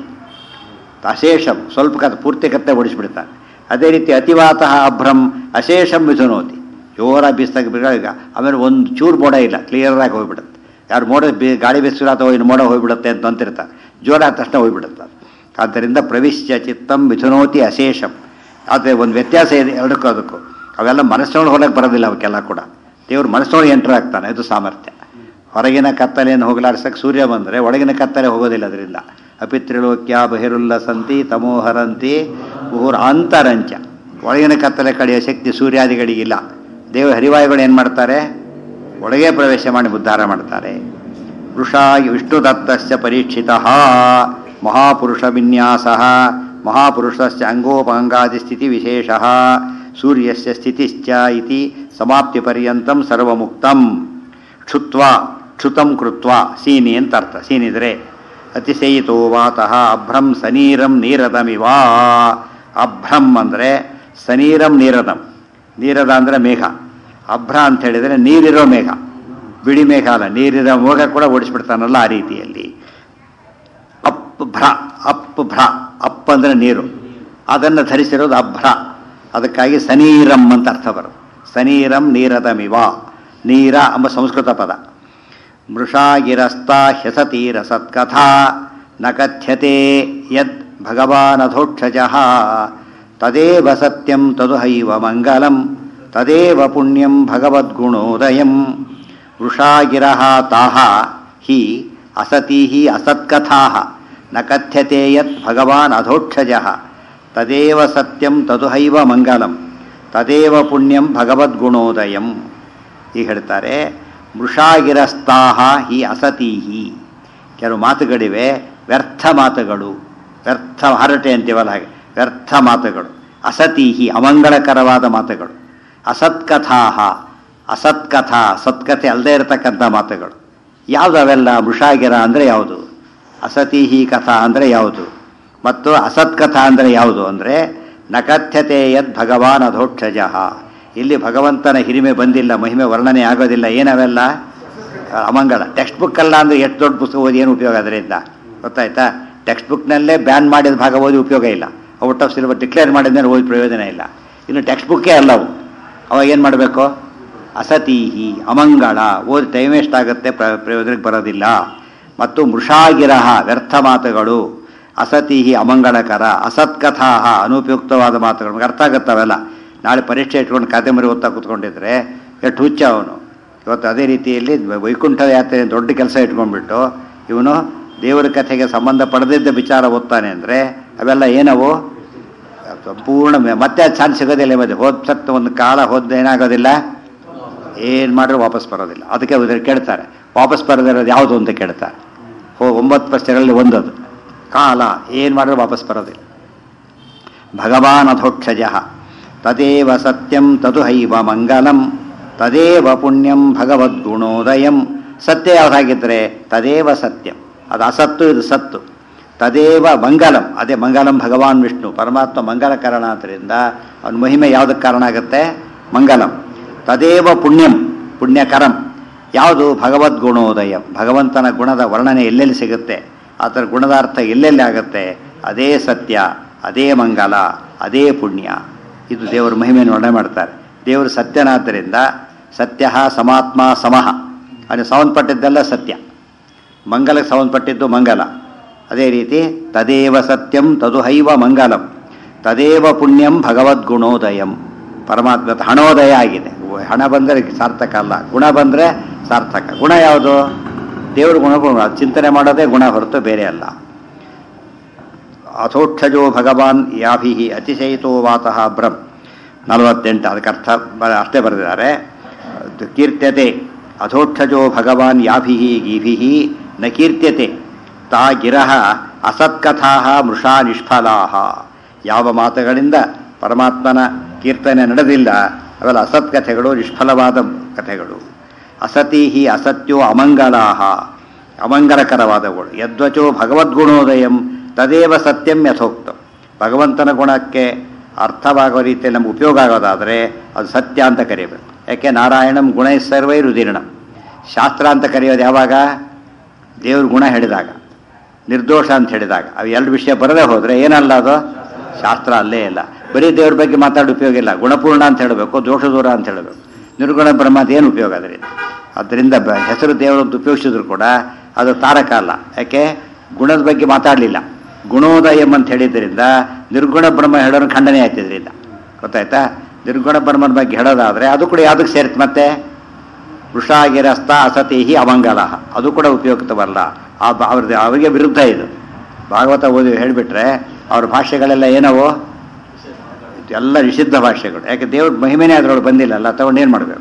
ಅಶೇಷಂ ಸ್ವಲ್ಪ ಪೂರ್ತಿ ಕತ್ತೆ ಓಡಿಸ್ಬಿಡ್ತಾನೆ. ಅದೇ ರೀತಿ ಅತಿವಾತಃ ಅಭ್ರಂ ಅಶೇಷಂ ವಿಧುನೋತಿ. ಜೋರ ಬೀಸ್ದಾಗ ಬಿಡುವಾಗ ಆಮೇಲೆ ಒಂದು ಚೂರು ಮೋಡ ಇಲ್ಲ, ಕ್ಲಿಯರಾಗಿ ಹೋಗ್ಬಿಡುತ್ತೆ. ಯಾರು ಮೋಡ ಗಾಳಿ ಬೀಸಿರ ಅಥವಾ ಇನ್ನು ಮೋಡ ಹೋಗ್ಬಿಡುತ್ತೆ ಅಂತ ಅಂತಿರ್ತಾರೆ. ಜೋರ ಆದ ತಕ್ಷಣ ಹೋಗ್ಬಿಡುತ್ತೆ. ಆದ್ದರಿಂದ ಪ್ರವಿಶ್ಯ ಚಿತ್ತಂ ವಿಧುನೋತಿ ಅಶೇಷಂ. ಆದರೆ ಒಂದು ವ್ಯತ್ಯಾಸ ಇದೆ ಎರಡಕ್ಕೂ ಅದಕ್ಕೂ. ಅವೆಲ್ಲ ಮನಸ್ಸಿನೊಳಗೆ ಹೊರಗೆ ಬರೋದಿಲ್ಲ. ಅವಕ್ಕೆಲ್ಲ ಕೂಡ ದೇವರು ಮನಸ್ಸಿನೊಳಗೆ ಎಂಟ್ರ್ ಆಗ್ತಾನೆ. ಇದು ಸಾಮರ್ಥ್ಯ. ಹೊರಗಿನ ಕತ್ತಲೆಯನ್ನು ಹೋಗಲಾಡಿಸಕ್ಕೆ ಸೂರ್ಯ ಬಂದರೆ ಒಳಗಿನ ಕತ್ತಲೆ ಹೋಗೋದಿಲ್ಲ. ಅದರಿಂದ ಅಪಿತ್ರಿಲೋಕ್ಯ ಬಹಿರುಲ್ಲಸಂತಿ ತಮೋಹರಂತಿ ಊರ್ ಅಂತರಂಚ. ಒಳಗಿನ ಕತ್ತಲೆ ಕಡೆಯ ಶಕ್ತಿ ಸೂರ್ಯಾದಿಗಳಿಗಿಲ್ಲ. ದೇವ ಹರಿವಾಯುಗಳು ಏನು ಮಾಡ್ತಾರೆ? ಒಳಗೆ ಪ್ರವೇಶ ಮಾಡಿ ಉದ್ಧಾರ ಮಾಡ್ತಾರೆ. ವೃಷಾಗಿ ವಿಷ್ಣುದತ್ತಸ್ಯ ಪರೀಕ್ಷಿತಃ ಮಹಾಪುರುಷ ವಿನ್ಯಾಸಃ ಮಹಾಪುರುಷಸ್ಯ ಅಂಗೋಪಾಂಗಾದಿ ಸ್ಥಿತಿ ವಿಶೇಷಃ ಸೂರ್ಯಸ್ಯ ಸ್ಥಿತಿಶ್ಚ ಇತಿ ಸಮಾಪ್ತಿ ಪರ್ಯಂತಂ ಸರ್ವಮುಕ್ತಂ ಕ್ಷುತಂ ಕೃತ್ವ. ಸೀನಿ ಅಂತ ಅರ್ಥ. ಸೀನಿದ್ರೆ ಅತಿಶಯಿತೋ ವಾತಃ ಅಭ್ರಂ ಸನೀರಂ ನೀರದಮಿವ. ಅಭ್ರಂ ಅಂದರೆ ಸನೀರಂ ನೀರದಂ. ನೀರದ ಅಂದರೆ ಮೇಘ. ಅಭ್ರ ಅಂತ ಹೇಳಿದರೆ ನೀರಿರೋ ಮೇಘ, ಬಿಳಿ ಮೇಘ ಅಲ್ಲ, ನೀರಿರೋ ಮೋಘ ಕೂಡ ಓಡಿಸ್ಬಿಡ್ತಾನಲ್ಲ ಆ ರೀತಿಯಲ್ಲಿ. ಭ್ರ ಅಪ್ ಅಂದರೆ ನೀರು, ಅದನ್ನು ಧರಿಸಿರೋದು ಅಭ್ರ. ಅದಕ್ಕಾಗಿ ಸನೀರಂ ಅಂತ ಅರ್ಥ ಬರೋದು. ಸನೀರಂ ನೀರದಮಿವ. ನೀರ ಎಂಬ ಸಂಸ್ಕೃತ ಪದ. ಮೃಷಾಗಿರಸ್ತ ಹ್ಯಸತೀರ ಸತ್ಕಥಾ ನ ಕಥ್ಯತೆ ಯದ್ ಭಗವಾನಧೋಕ್ಷಜಃ ತದೇವ ಸತ್ಯಂ ತದುಹೈವ ಮಂಗಲಂ ತದೇವ ಪುಣ್ಯಂ ಭಗವದ್ಗುಣೋದಯಂ. ವೃಷಾಗಿರಃ ತಾಃ ಹಿ ಅಸತೀಃ ಅಸತ್ಕಥಾಃ ನ ಕಥ್ಯತೆ ಯತ್ ಭಗವಾನ್ ಅಧೋಕ್ಷಜಃ ತದೇವ ಸತ್ಯಂ ತದುಹೈವ ಮಂಗಲಂ ತದೇವ ಪುಣ್ಯಂ ಭಗವದ್ಗುಣೋದಯಂ. ಈಗ ಹೇಳ್ತಾರೆ, ವೃಷಾಗಿರಸ್ತಾಹ ಹಿ ಅಸತೀಹಿ. ಕೆಲವು ಮಾತುಗಳಿವೆ ವ್ಯರ್ಥ ಮಾತುಗಳು, ವ್ಯರ್ಥ ಹರಟೆ ಅಂತೀವಲ್ಲ ಹಾಗೆ ವ್ಯರ್ಥ ಮಾತುಗಳು. ಅಸತೀಹಿ ಅಮಂಗಳಕರವಾದ ಮಾತುಗಳು. ಅಸತ್ಕಥಾಹ ಅಸತ್ಕಥಾ ಸತ್ಕಥೆ ಅಲ್ಲದೆ ಇರತಕ್ಕಂಥ ಮಾತುಗಳು. ಯಾವುದು ಅವೆಲ್ಲ? ವೃಷಾಗಿರ ಅಂದರೆ ಯಾವುದು? ಅಸತೀಹಿ ಕಥಾ ಅಂದರೆ ಯಾವುದು? ಮತ್ತು ಅಸತ್ಕಥಾ ಅಂದರೆ ಯಾವುದು? ಅಂದರೆ ನಕಥ್ಯತೆ ಯದ್ ಭಗವಾನ್ ಅಧೋಕ್ಷಜಃ. ಇಲ್ಲಿ ಭಗವಂತನ ಹಿರಿಮೆ ಬಂದಿಲ್ಲ, ಮಹಿಮೆ ವರ್ಣನೆ ಆಗೋದಿಲ್ಲ. ಏನವೆಲ್ಲ? ಅಮಂಗಳ. ಟೆಕ್ಸ್ಟ್ ಬುಕ್ ಅಲ್ಲ ಅಂದರೆ ಎಷ್ಟು ದೊಡ್ಡ ಪುಸ್ತಕ ಓದಿ ಏನು ಉಪಯೋಗ? ಅದರಿಂದ ಗೊತ್ತಾಯ್ತಾ? ಟೆಕ್ಸ್ಟ್ ಬುಕ್ನಲ್ಲೇ ಬ್ಯಾನ್ ಮಾಡಿದ ಭಾಗ ಓದಿ ಉಪಯೋಗ ಇಲ್ಲ. ಔಟ್ ಆಫ್ ಸಿಲೆಬಸ್ ಡಿಕ್ಲೇರ್ ಮಾಡಿದ್ಮೇಲೆ ಓದಿ ಪ್ರಯೋಜನ ಇಲ್ಲ. ಇನ್ನು ಟೆಕ್ಸ್ಟ್ ಬುಕ್ಕೇ ಅಲ್ಲವು. ಅವಾಗ ಏನು ಮಾಡಬೇಕು? ಅಸತೀಹಿ ಅಮಂಗಳ. ಓದಿ ಟೈಮ್ ವೇಸ್ಟ್ ಆಗುತ್ತೆ, ಪ್ರಯೋಜನಕ್ಕೆ ಬರೋದಿಲ್ಲ. ಮತ್ತು ಮೃಷಾಗಿರಹ ವ್ಯರ್ಥ ಮಾತುಗಳು. ಅಸತಿ ಅಮಂಗಳಕರ ಅಸತ್ಕಥಾ ಅನುಪಯುಕ್ತವಾದ ಮಾತುಗಳು ನಮಗೆ ಅರ್ಥ ಆಗುತ್ತವೆಲ್ಲ. ನಾಳೆ ಪರೀಕ್ಷೆ ಇಟ್ಕೊಂಡು ಕಾದಂಬರಿ ಓದ್ತಾ ಕೂತ್ಕೊಂಡಿದ್ರೆ ಎಷ್ಟು ಹುಚ್ಚ ಅವನು. ಇವತ್ತು ಅದೇ ರೀತಿಯಲ್ಲಿ ವೈಕುಂಠ ಯಾತ್ರೆ ದೊಡ್ಡ ಕೆಲಸ ಇಟ್ಕೊಂಡ್ಬಿಟ್ಟು ಇವನು ದೇವರ ಕಥೆಗೆ ಸಂಬಂಧ ಪಡೆದಿದ್ದ ವಿಚಾರ ಓದ್ತಾನೆ ಅಂದರೆ ಅವೆಲ್ಲ ಏನವು ಸಂಪೂರ್ಣ ಮತ್ತೆ ಅದು ಚಾನ್ಸ್ ಸಿಗೋದಿಲ್ಲ. ಮತ್ತೆ ಸತ್ತು ಒಂದು ಕಾಲ ಹೋದ ಏನಾಗೋದಿಲ್ಲ, ಏನು ಮಾಡಿದ್ರು ವಾಪಸ್ ಬರೋದಿಲ್ಲ. ಅದಕ್ಕೆ ಕೇಳ್ತಾರೆ ವಾಪಸ್ ಬರೋದಿರೋದು ಯಾವುದು ಅಂತ ಕೇಳ್ತಾರೆ. 9 ಪ್ರಶ್ನೆಗಳಲ್ಲಿ ಒಂದದು ಕಾಲ, ಏನು ಮಾಡಿದ್ರು ವಾಪಸ್ ಬರೋದಿಲ್ಲ. ಭಗವಾನ್ ಅಧೋಕ್ಷಜ ತದೇವ ಸತ್ಯಂ ತದು ಹೈವ ಮಂಗಲಂ ತದೇವ ಪುಣ್ಯಂ ಭಗವದ್ಗುಣೋದಯಂ. ಸತ್ಯ ಯಾವುದಾಗಿದ್ದರೆ ತದೇವ ಸತ್ಯಂ, ಅದು ಅಸತ್ತು ಇದು ಸತ್ತು. ತದೇವ ಮಂಗಲಂ, ಅದೇ ಮಂಗಲಂ ಭಗವಾನ್ ವಿಷ್ಣು ಪರಮಾತ್ಮ ಮಂಗಲಕರಣ ಆದ್ದರಿಂದ ಅವನ ಮಹಿಮೆ ಯಾವುದಕ್ಕೆ ಕಾರಣ ಆಗುತ್ತೆ, ಮಂಗಲಂ. ತದೇವ ಪುಣ್ಯಂ, ಪುಣ್ಯಕರಂ ಯಾವುದು, ಭಗವದ್ಗುಣೋದಯಂ, ಭಗವಂತನ ಗುಣದ ವರ್ಣನೆ ಎಲ್ಲೆಲ್ಲಿ ಸಿಗುತ್ತೆ, ಆತರ ಗುಣದ ಅರ್ಥ ಎಲ್ಲೆಲ್ಲಿ ಆಗುತ್ತೆ, ಅದೇ ಸತ್ಯ, ಅದೇ ಮಂಗಲ, ಅದೇ ಪುಣ್ಯ. ಇದು ದೇವರ ಮಹಿಮೆಯನ್ನು ವರ್ಣನೆ ಮಾಡ್ತಾರೆ. ದೇವರು ಸತ್ಯನಾದ್ದರಿಂದ ಸತ್ಯ ಸಮಾತ್ಮ ಸಮಃ, ಅದು ಸಂಬಂಧಪಟ್ಟಿದ್ದೆಲ್ಲ ಸತ್ಯ, ಮಂಗಲಕ್ಕೆ ಸಂಬಂಧಪಟ್ಟಿದ್ದು ಮಂಗಲ. ಅದೇ ರೀತಿ ತದೇವ ಸತ್ಯಂ ತದು ಹೈವ ಮಂಗಲಂ ತದೇವ ಪುಣ್ಯಂ ಭಗವದ್ಗುಣೋದಯಂ. ಪರಮಾತ್ಮ ಹಣೋದಯ ಆಗಿದೆ. ಹಣ ಬಂದರೆ ಸಾರ್ಥಕ ಅಲ್ಲ, ಗುಣ ಬಂದರೆ ಸಾರ್ಥಕ. ಗುಣ ಯಾವುದು, ದೇವ್ರ ಗುಣಗಳು ಚಿಂತನೆ ಮಾಡೋದೇ ಗುಣ ಹೊರತು ಬೇರೆ ಅಲ್ಲ. ಅಥೋಕ್ಷಜೋ ಭಗವಾನ್ ಯಾಭಿ ಅತಿಶಯಿತೋ ವಾತಃ ಬ್ರಹ್ಮ 48. ಅದಕ್ಕೆ ಅರ್ಥ ಅಷ್ಟೇ ಬರೆದಿದ್ದಾರೆ. ಕೀರ್ತ್ಯತೆ ಅಥೋಕ್ಷಜೋ ಭಗವಾನ್ ಯಾಭಿ ಗೀಭಿ ನ ಕೀರ್ತ್ಯತೆ ತಾ ಗಿರಃ ಅಸತ್ಕಥಾ ಮೃಷಾ ನಿಷ್ಫಲಾ. ಯಾವ ಮಾತುಗಳಿಂದ ಪರಮಾತ್ಮನ ಕೀರ್ತನೆ ನಡೆದಿಲ್ಲ ಅವೆಲ್ಲ ಅಸತ್ಕಥೆಗಳು, ನಿಷ್ಫಲವಾದ ಕಥೆಗಳು. ಅಸತಿ ಅಸತ್ಯೋ ಅಮಂಗಲಾ, ಅಮಂಗಲಕರವಾದವುಗಳು. ಯದ್ವಚೋ ಭಗವದ್ಗುಣೋದಯಂ ತದೇವ ಸತ್ಯಂ ಯಥೋಕ್ತಂ. ಭಗವಂತನ ಗುಣಕ್ಕೆ ಅರ್ಥವಾಗೋ ರೀತಿಯಲ್ಲಿ ನಮ್ಗೆ ಉಪಯೋಗ ಆಗೋದಾದರೆ ಅದು ಸತ್ಯ ಅಂತ ಕರೀಬೇಕು. ಯಾಕೆ ನಾರಾಯಣಂ ಗುಣ ಸರ್ವೈರುದೀರ್ಣಂ. ಶಾಸ್ತ್ರ ಅಂತ ಕರೆಯೋದು ಯಾವಾಗ, ದೇವ್ರ ಗುಣ ಹೇಳಿದಾಗ, ನಿರ್ದೋಷ ಅಂತ ಹೇಳಿದಾಗ. ಅವು ಎರಡು ವಿಷಯ ಬರದೇ ಹೋದರೆ ಏನಲ್ಲ ಅದು ಶಾಸ್ತ್ರ ಅಲ್ಲೇ ಇಲ್ಲ. ಬರೀ ದೇವ್ರ ಬಗ್ಗೆ ಮಾತಾಡೋ ಉಪಯೋಗ ಇಲ್ಲ. ಗುಣಪೂರ್ಣ ಅಂತ ಹೇಳಬೇಕು, ದೋಷ ದೂರ ಅಂತ ಹೇಳಬೇಕು. ನಿರ್ಗುಣ ಬ್ರಹ್ಮದ ಏನು ಉಪಯೋಗ ಅದರಿಂದ. ಅದರಿಂದ ಹೆಸರು ದೇವರಂತ ಉಪಯೋಗಿಸಿದ್ರು ಕೂಡ ಅದು ತಾರಕ ಅಲ್ಲ. ಯಾಕೆ, ಗುಣದ ಬಗ್ಗೆ ಮಾತಾಡಲಿಲ್ಲ. ಗುಣೋದಯಂ ಅಂತ ಹೇಳಿದ್ರಿಂದ ನಿರ್ಗುಣ ಬ್ರಹ್ಮ ಹೇಳೋರು ಖಂಡನೆ ಆಯ್ತಿದ್ರಿಂದ. ಗೊತ್ತಾಯ್ತಾ, ನಿರ್ಗುಣ ಬ್ರಹ್ಮನ ಬಗ್ಗೆ ಹೇಳೋದಾದರೆ ಅದು ಕೂಡ ಯಾವುದಕ್ಕೆ ಸೇರಿತು, ಮತ್ತೆ ವೃಷಾಗಿರಸ್ತ ಅಸತೇಹಿ ಅಮಂಗಲ, ಅದು ಕೂಡ ಉಪಯುಕ್ತವಲ್ಲ. ಅವರಿಗೆ ವಿರುದ್ಧ ಇದು. ಭಾಗವತ ಓದಿ ಹೇಳಿಬಿಟ್ರೆ ಅವ್ರ ಭಾಷೆಗಳೆಲ್ಲ ಏನವು ಎಲ್ಲ ನಿಷಿದ್ಧ ಭಾಷೆಗಳು. ಯಾಕೆ, ದೇವ್ರ ಮಹಿಮೆನೇ ಅದರೊಳಗೆ ಬಂದಿಲ್ಲಲ್ಲ, ತಗೊಂಡೇನು ಮಾಡಬೇಕು.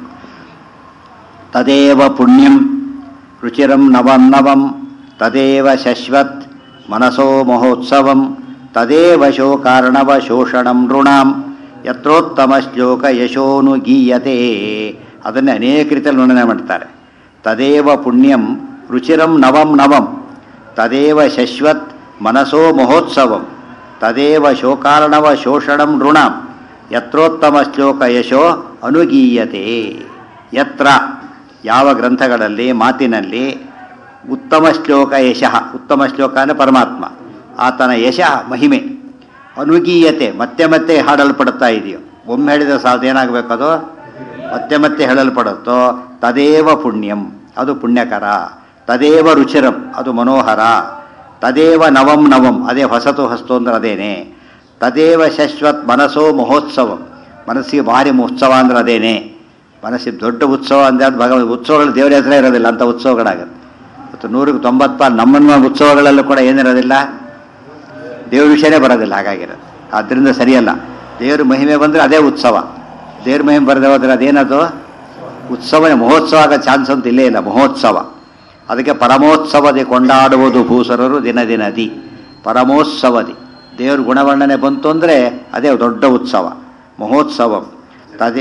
ತದೇವ ಪುಣ್ಯಂ ರುಚಿರಂ ನವಂ ತದೇವ ಶಶ್ವತ್ ಮನಸೋ ಮಹೋತ್ಸವಂ ತದೇವ ಶೋಕಾರ್ಣವ ಶೋಷಣಂ ನೃಣಾಂ ಯತ್ರೋತ್ತಮ ಶ್ಲೋಕ ಯಶೋನು ಗೀಯತೆ. ಅದನ್ನೇ ಅನೇಕ ರೀತಿಯಲ್ಲಿ ವರ್ಣನೆ ಮಾಡ್ತಾರೆ. ತದೇವ ಪುಣ್ಯಂ ರುಚಿರಂ ನವಂ ತದೇವ ಶಶ್ವತ್ ಮನಸೋ ಮಹೋತ್ಸವಂ ತದೇವ ಶೋಕಾರ್ಣವ ಶೋಷಣಂ ನೃಣಾಂ ಯತ್ರೋತ್ತಮ ಶ್ಲೋಕ ಯಶೋ ಅನುಗೀಯತೆ. ಯತ್ರ ಯಾವ ಗ್ರಂಥಗಳಲ್ಲಿ ಮಾತಿನಲ್ಲಿ ಉತ್ತಮ ಶ್ಲೋಕ ಯಶಃ, ಉತ್ತಮ ಶ್ಲೋಕ ಅಂದರೆ ಪರಮಾತ್ಮ, ಆತನ ಯಶಃ ಮಹಿಮೆ ಅನುಗೀಯತೆ ಮತ್ತೆ ಮತ್ತೆ ಹಾಡಲ್ಪಡುತ್ತಾ ಇದೆಯೋ, ಒಮ್ಮೆ ಹೇಳಿದ ಸಾಧ್ಯ ಏನಾಗಬೇಕು, ಅದು ಮತ್ತೆ ಮತ್ತೆ ಹೇಳಲ್ಪಡುತ್ತೋ. ತದೇವ ಪುಣ್ಯಂ, ಅದು ಪುಣ್ಯಕರ. ತದೇವ ರುಚಿರಂ, ಅದು ಮನೋಹರ. ತದೇವ ನವಂ, ಅದೇ ಹೊಸತು ಅಂದ್ರೆ ಅದೇನೆ. ತದೇವ ಶಶ್ವತ್ ಮನಸೋ ಮಹೋತ್ಸವಂ, ಮನಸ್ಸಿಗೆ ಭಾರಿ ಉತ್ಸವ ಅಂದ್ರೆ ಅದೇನೆ. ಮನಸ್ಸಿಗೆ ದೊಡ್ಡ ಉತ್ಸವ ಅಂದರೆ ಅದು ಭಗವಂತ. ಉತ್ಸವಗಳು ದೇವರ ಹೆಸರೇ ಇರೋದಿಲ್ಲ, ಅಂಥ ಉತ್ಸವಗಳಾಗುತ್ತೆ. ಮತ್ತು 190 ನಮ್ಮನ್ನ ಉತ್ಸವಗಳಲ್ಲೂ ಕೂಡ ಏನಿರೋದಿಲ್ಲ, ದೇವ್ರ ವಿಷಯನೇ ಬರೋದಿಲ್ಲ. ಹಾಗಾಗಿರೋದು ಆದ್ದರಿಂದ ಸರಿಯಲ್ಲ. ದೇವ್ರ ಮಹಿಮೆ ಬಂದರೆ ಅದೇ ಉತ್ಸವ. ದೇವ್ರ ಮಹಿಮೆ ಬರದೆ ಹೋದರೆ ಅದೇನದು ಉತ್ಸವನೇ. ಮಹೋತ್ಸವ ಆಗೋ ಚಾನ್ಸ್ ಅಂತ ಇಲ್ಲೇ ಇಲ್ಲ, ಮಹೋತ್ಸವ. ಅದಕ್ಕೆ ಪರಮೋತ್ಸವದಿ ಕೊಂಡಾಡುವುದು ಭೂಸರರು ದಿನದಿ. ಪರಮೋತ್ಸವದಿ ದೇವ್ರ ಗುಣವರ್ಣನೆ ಬಂತು ಅಂದರೆ ಅದೇ ದೊಡ್ಡ ಉತ್ಸವ, ಮಹೋತ್ಸವಂ. ತದೇ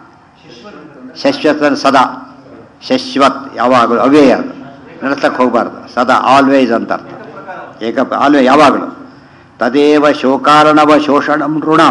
ಶಶ್ವತ್ ಸದಾ, ಶಶ್ವತ್ ಯಾವಾಗಲೂ ಅವ್ಯಯ, ಅದು ನಡೆಸಕ್ಕೆ ಹೋಗಬಾರ್ದು. ಸದಾ ಆಲ್ವೇಸ್ ಅಂತ ಅರ್ಥ. ಆಲ್ವೇ ಯಾವಾಗಲೂ. ತದೇವ ಶೋಕಾರ್ಣವ ಶೋಷಣಂ ಋಣಾಂ,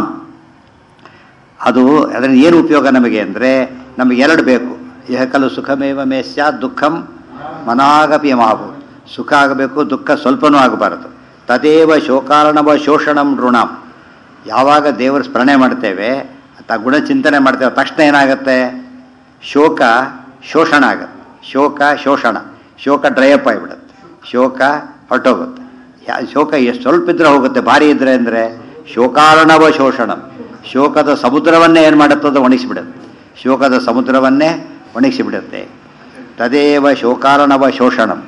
ಅದು ಅದರಿಂದ ಏನು ಉಪಯೋಗ ನಮಗೆ ಅಂದರೆ ನಮಗೆ ಎರಡು ಬೇಕು. ಯಹಕಲು ಸುಖಮೇವ ಮೇ ಸ್ಯಾತ್ ದುಃಖಂ ಮನಾಗಪಿ ಮಾವು. ಸುಖ ಆಗಬೇಕು, ದುಃಖ ಸ್ವಲ್ಪನೂ ಆಗಬಾರದು. ತದೇವ ಶೋಕಾರ್ಣವ ಶೋಷಣಂ ಋಣಾಂ. ಯಾವಾಗ ದೇವರ ಸ್ಮರಣೆ ಮಾಡ್ತೇವೆ, ಗುಣಚಿಂತನೆ ಮಾಡ್ತೇವೆ, ತಕ್ಷಣ ಏನಾಗುತ್ತೆ, ಶೋಕ ಶೋಷಣ ಆಗುತ್ತೆ. ಶೋಕ ಶೋಷಣ, ಶೋಕ ಡ್ರೈಅಪ್ ಆಗಿಬಿಡುತ್ತೆ, ಶೋಕ ಹೊರಟೋಗುತ್ತೆ. ಶೋಕ ಎಷ್ಟು ಸ್ವಲ್ಪ ಇದ್ರೆ ಹೋಗುತ್ತೆ, ಭಾರಿ ಇದ್ರೆ ಅಂದರೆ ಶೋಕಾರ್ಣವ ಶೋಷಣಂ, ಶೋಕದ ಸಮುದ್ರವನ್ನೇ ಏನು ಮಾಡುತ್ತದೋ ಒಣಗಿಸಿಬಿಡುತ್ತೆ, ಶೋಕದ ಸಮುದ್ರವನ್ನೇ ಒಣಗಿಸಿಬಿಡುತ್ತೆ. ತದೇವ ಶೋಕಾರ್ಣವ ಶೋಷಣಂ.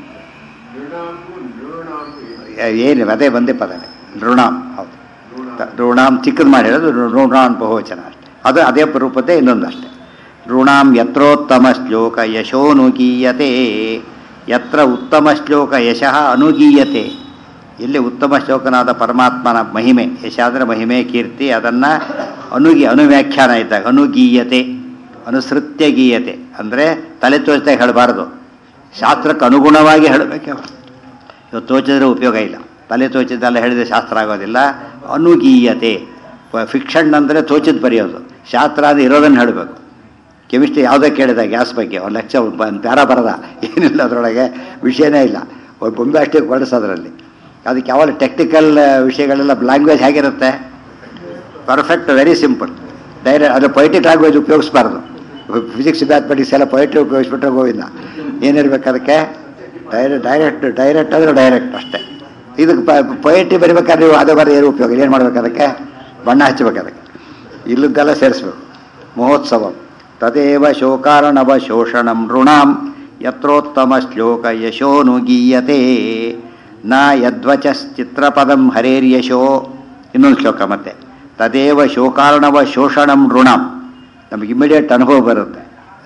ಏನು ಅದೇ ಬಂದೇ ಪದನೆ ನೃಣಾಂ. ಹೌದು, ನೃಣಾಂ ಚಿಕ್ಕದು ಮಾಡಿ ಹೇಳೋದು ನೃಣಾಂ ಬಹುವಚನ ಅಷ್ಟೆ, ಅದು ಅದೇ ರೂಪದ್ದೇ ಇನ್ನೊಂದು ಅಷ್ಟೆ. ನೃಣಾಂ ಯತ್ರೋತ್ತಮ ಶ್ಲೋಕ ಯಶೋನುಗೀಯತೆ, ಯತ್ರ ಉತ್ತಮ ಶ್ಲೋಕ ಯಶಃ ಅನುಗೀಯತೆ, ಇಲ್ಲಿ ಉತ್ತಮ ಶ್ಲೋಕನಾದ ಪರಮಾತ್ಮನ ಮಹಿಮೆ, ಯಶ ಅಂದರೆ ಮಹಿಮೆ ಕೀರ್ತಿ, ಅದನ್ನು ಅನುವ್ಯಾಖ್ಯಾನ ಇದ್ದಾಗ ಅನುಗೀಯತೆ, ಅನುಸೃತ್ಯ ಗೀಯತೆ ಅಂದರೆ ತಲೆ ತೋಚ್ದಾಗ ಹೇಳಬಾರ್ದು, ಶಾಸ್ತ್ರಕ್ಕೆ ಅನುಗುಣವಾಗಿ ಹೇಳಬೇಕೆ. ಇವತ್ತು ತೋಚಿದ್ರೆ ಉಪಯೋಗ ಇಲ್ಲ, ತಲೆ ತೋಚಿದ್ದೆಲ್ಲ ಹೇಳಿದರೆ ಶಾಸ್ತ್ರ ಆಗೋದಿಲ್ಲ. ಅನುಗೀಯತೆ, ಫಿಕ್ಷನ್ ಅಂದರೆ ತೋಚಿದ್ದು ಬರೆಯೋದು, ಶಾಸ್ತ್ರ ಅದು ಇರೋದನ್ನು ಹೇಳಬೇಕು. ಕೆಮಿಸ್ಟ್ರಿ ಯಾವುದೇ ಕೇಳಿದ ಗ್ಯಾಸ್ ಬಗ್ಗೆ ಒಂದು ಲೆಕ್ಚರ್ ಪ್ಯಾರ ಬರದ, ಏನಿಲ್ಲ ಅದರೊಳಗೆ ವಿಷಯನೇ ಇಲ್ಲ, ಒಂದು ಬೊಂಬೆ ಅಷ್ಟೇ ಹೊರಡಿಸೋದ್ರಲ್ಲಿ. ಅದಕ್ಕೆ ಯಾವಾಗ ಟೆಕ್ನಿಕಲ್ ವಿಷಯಗಳೆಲ್ಲ ಲ್ಯಾಂಗ್ವೇಜ್ ಹೇಗಿರುತ್ತೆ, ಪರ್ಫೆಕ್ಟ್ ವೆರಿ ಸಿಂಪಲ್ ಡೈರೆಕ್ಟ್. ಅದು ಪೊಯಿಟಿಕ್ ಲ್ಯಾಂಗ್ವೇಜ್ ಉಪಯೋಗಿಸ್ಬಾರ್ದು. ಫಿಸಿಕ್ಸ್ ಮ್ಯಾಥಮೆಟಿಕ್ಸ್ ಎಲ್ಲ ಪೊಯಿಟ್ರಿ ಉಪಯೋಗಿಸ್ಬಿಟ್ರೆ ಗೋವಿಂದ. ಏನಿರ್ಬೇಕು ಅದಕ್ಕೆ, ಡೈರೆಕ್ಟ್ ಅಂದರೆ ಡೈರೆಕ್ಟ್ ಅಷ್ಟೇ. ಇದಕ್ಕೆ ಪೊಯಿಟ್ರಿ ಬರಿಬೇಕಾದ್ರೆ ನೀವು ಅದೇ ಬರ ಏನು ಉಪಯೋಗ, ಏನು ಮಾಡ್ಬೇಕು ಅದಕ್ಕೆ, ಬಣ್ಣ ಹಚ್ಚಬೇಕು ಅದಕ್ಕೆ, ಇಲ್ಲದ್ದೆಲ್ಲ ಸೇರಿಸ್ಬೇಕು. ಮಹೋತ್ಸವ ತದೇವ ಶೋಕಾರ್ಣವ ಶೋಷಣಂ ನೃಣಾಂ ಯತ್ರೋತ್ತಮ ಶ್ಲೋಕ ಯಶೋನುಗೀಯತೆ ನ ಯದ್ವಚಶ್ಚಿತ್ರಪದಂ ಹರೇರ್ಯಶೋ. ಇನ್ನೊಂದು ಶ್ಲೋಕ ಮತ್ತೆ, ತದೇವ ಶೋಕಾರ್ಣವ ಶೋಷಣಂ ನೃಣಾಂ. ನಮಗೆ ಇಮಿಡಿಯೇಟ್ ಅನುಭವ ಬರುತ್ತೆ.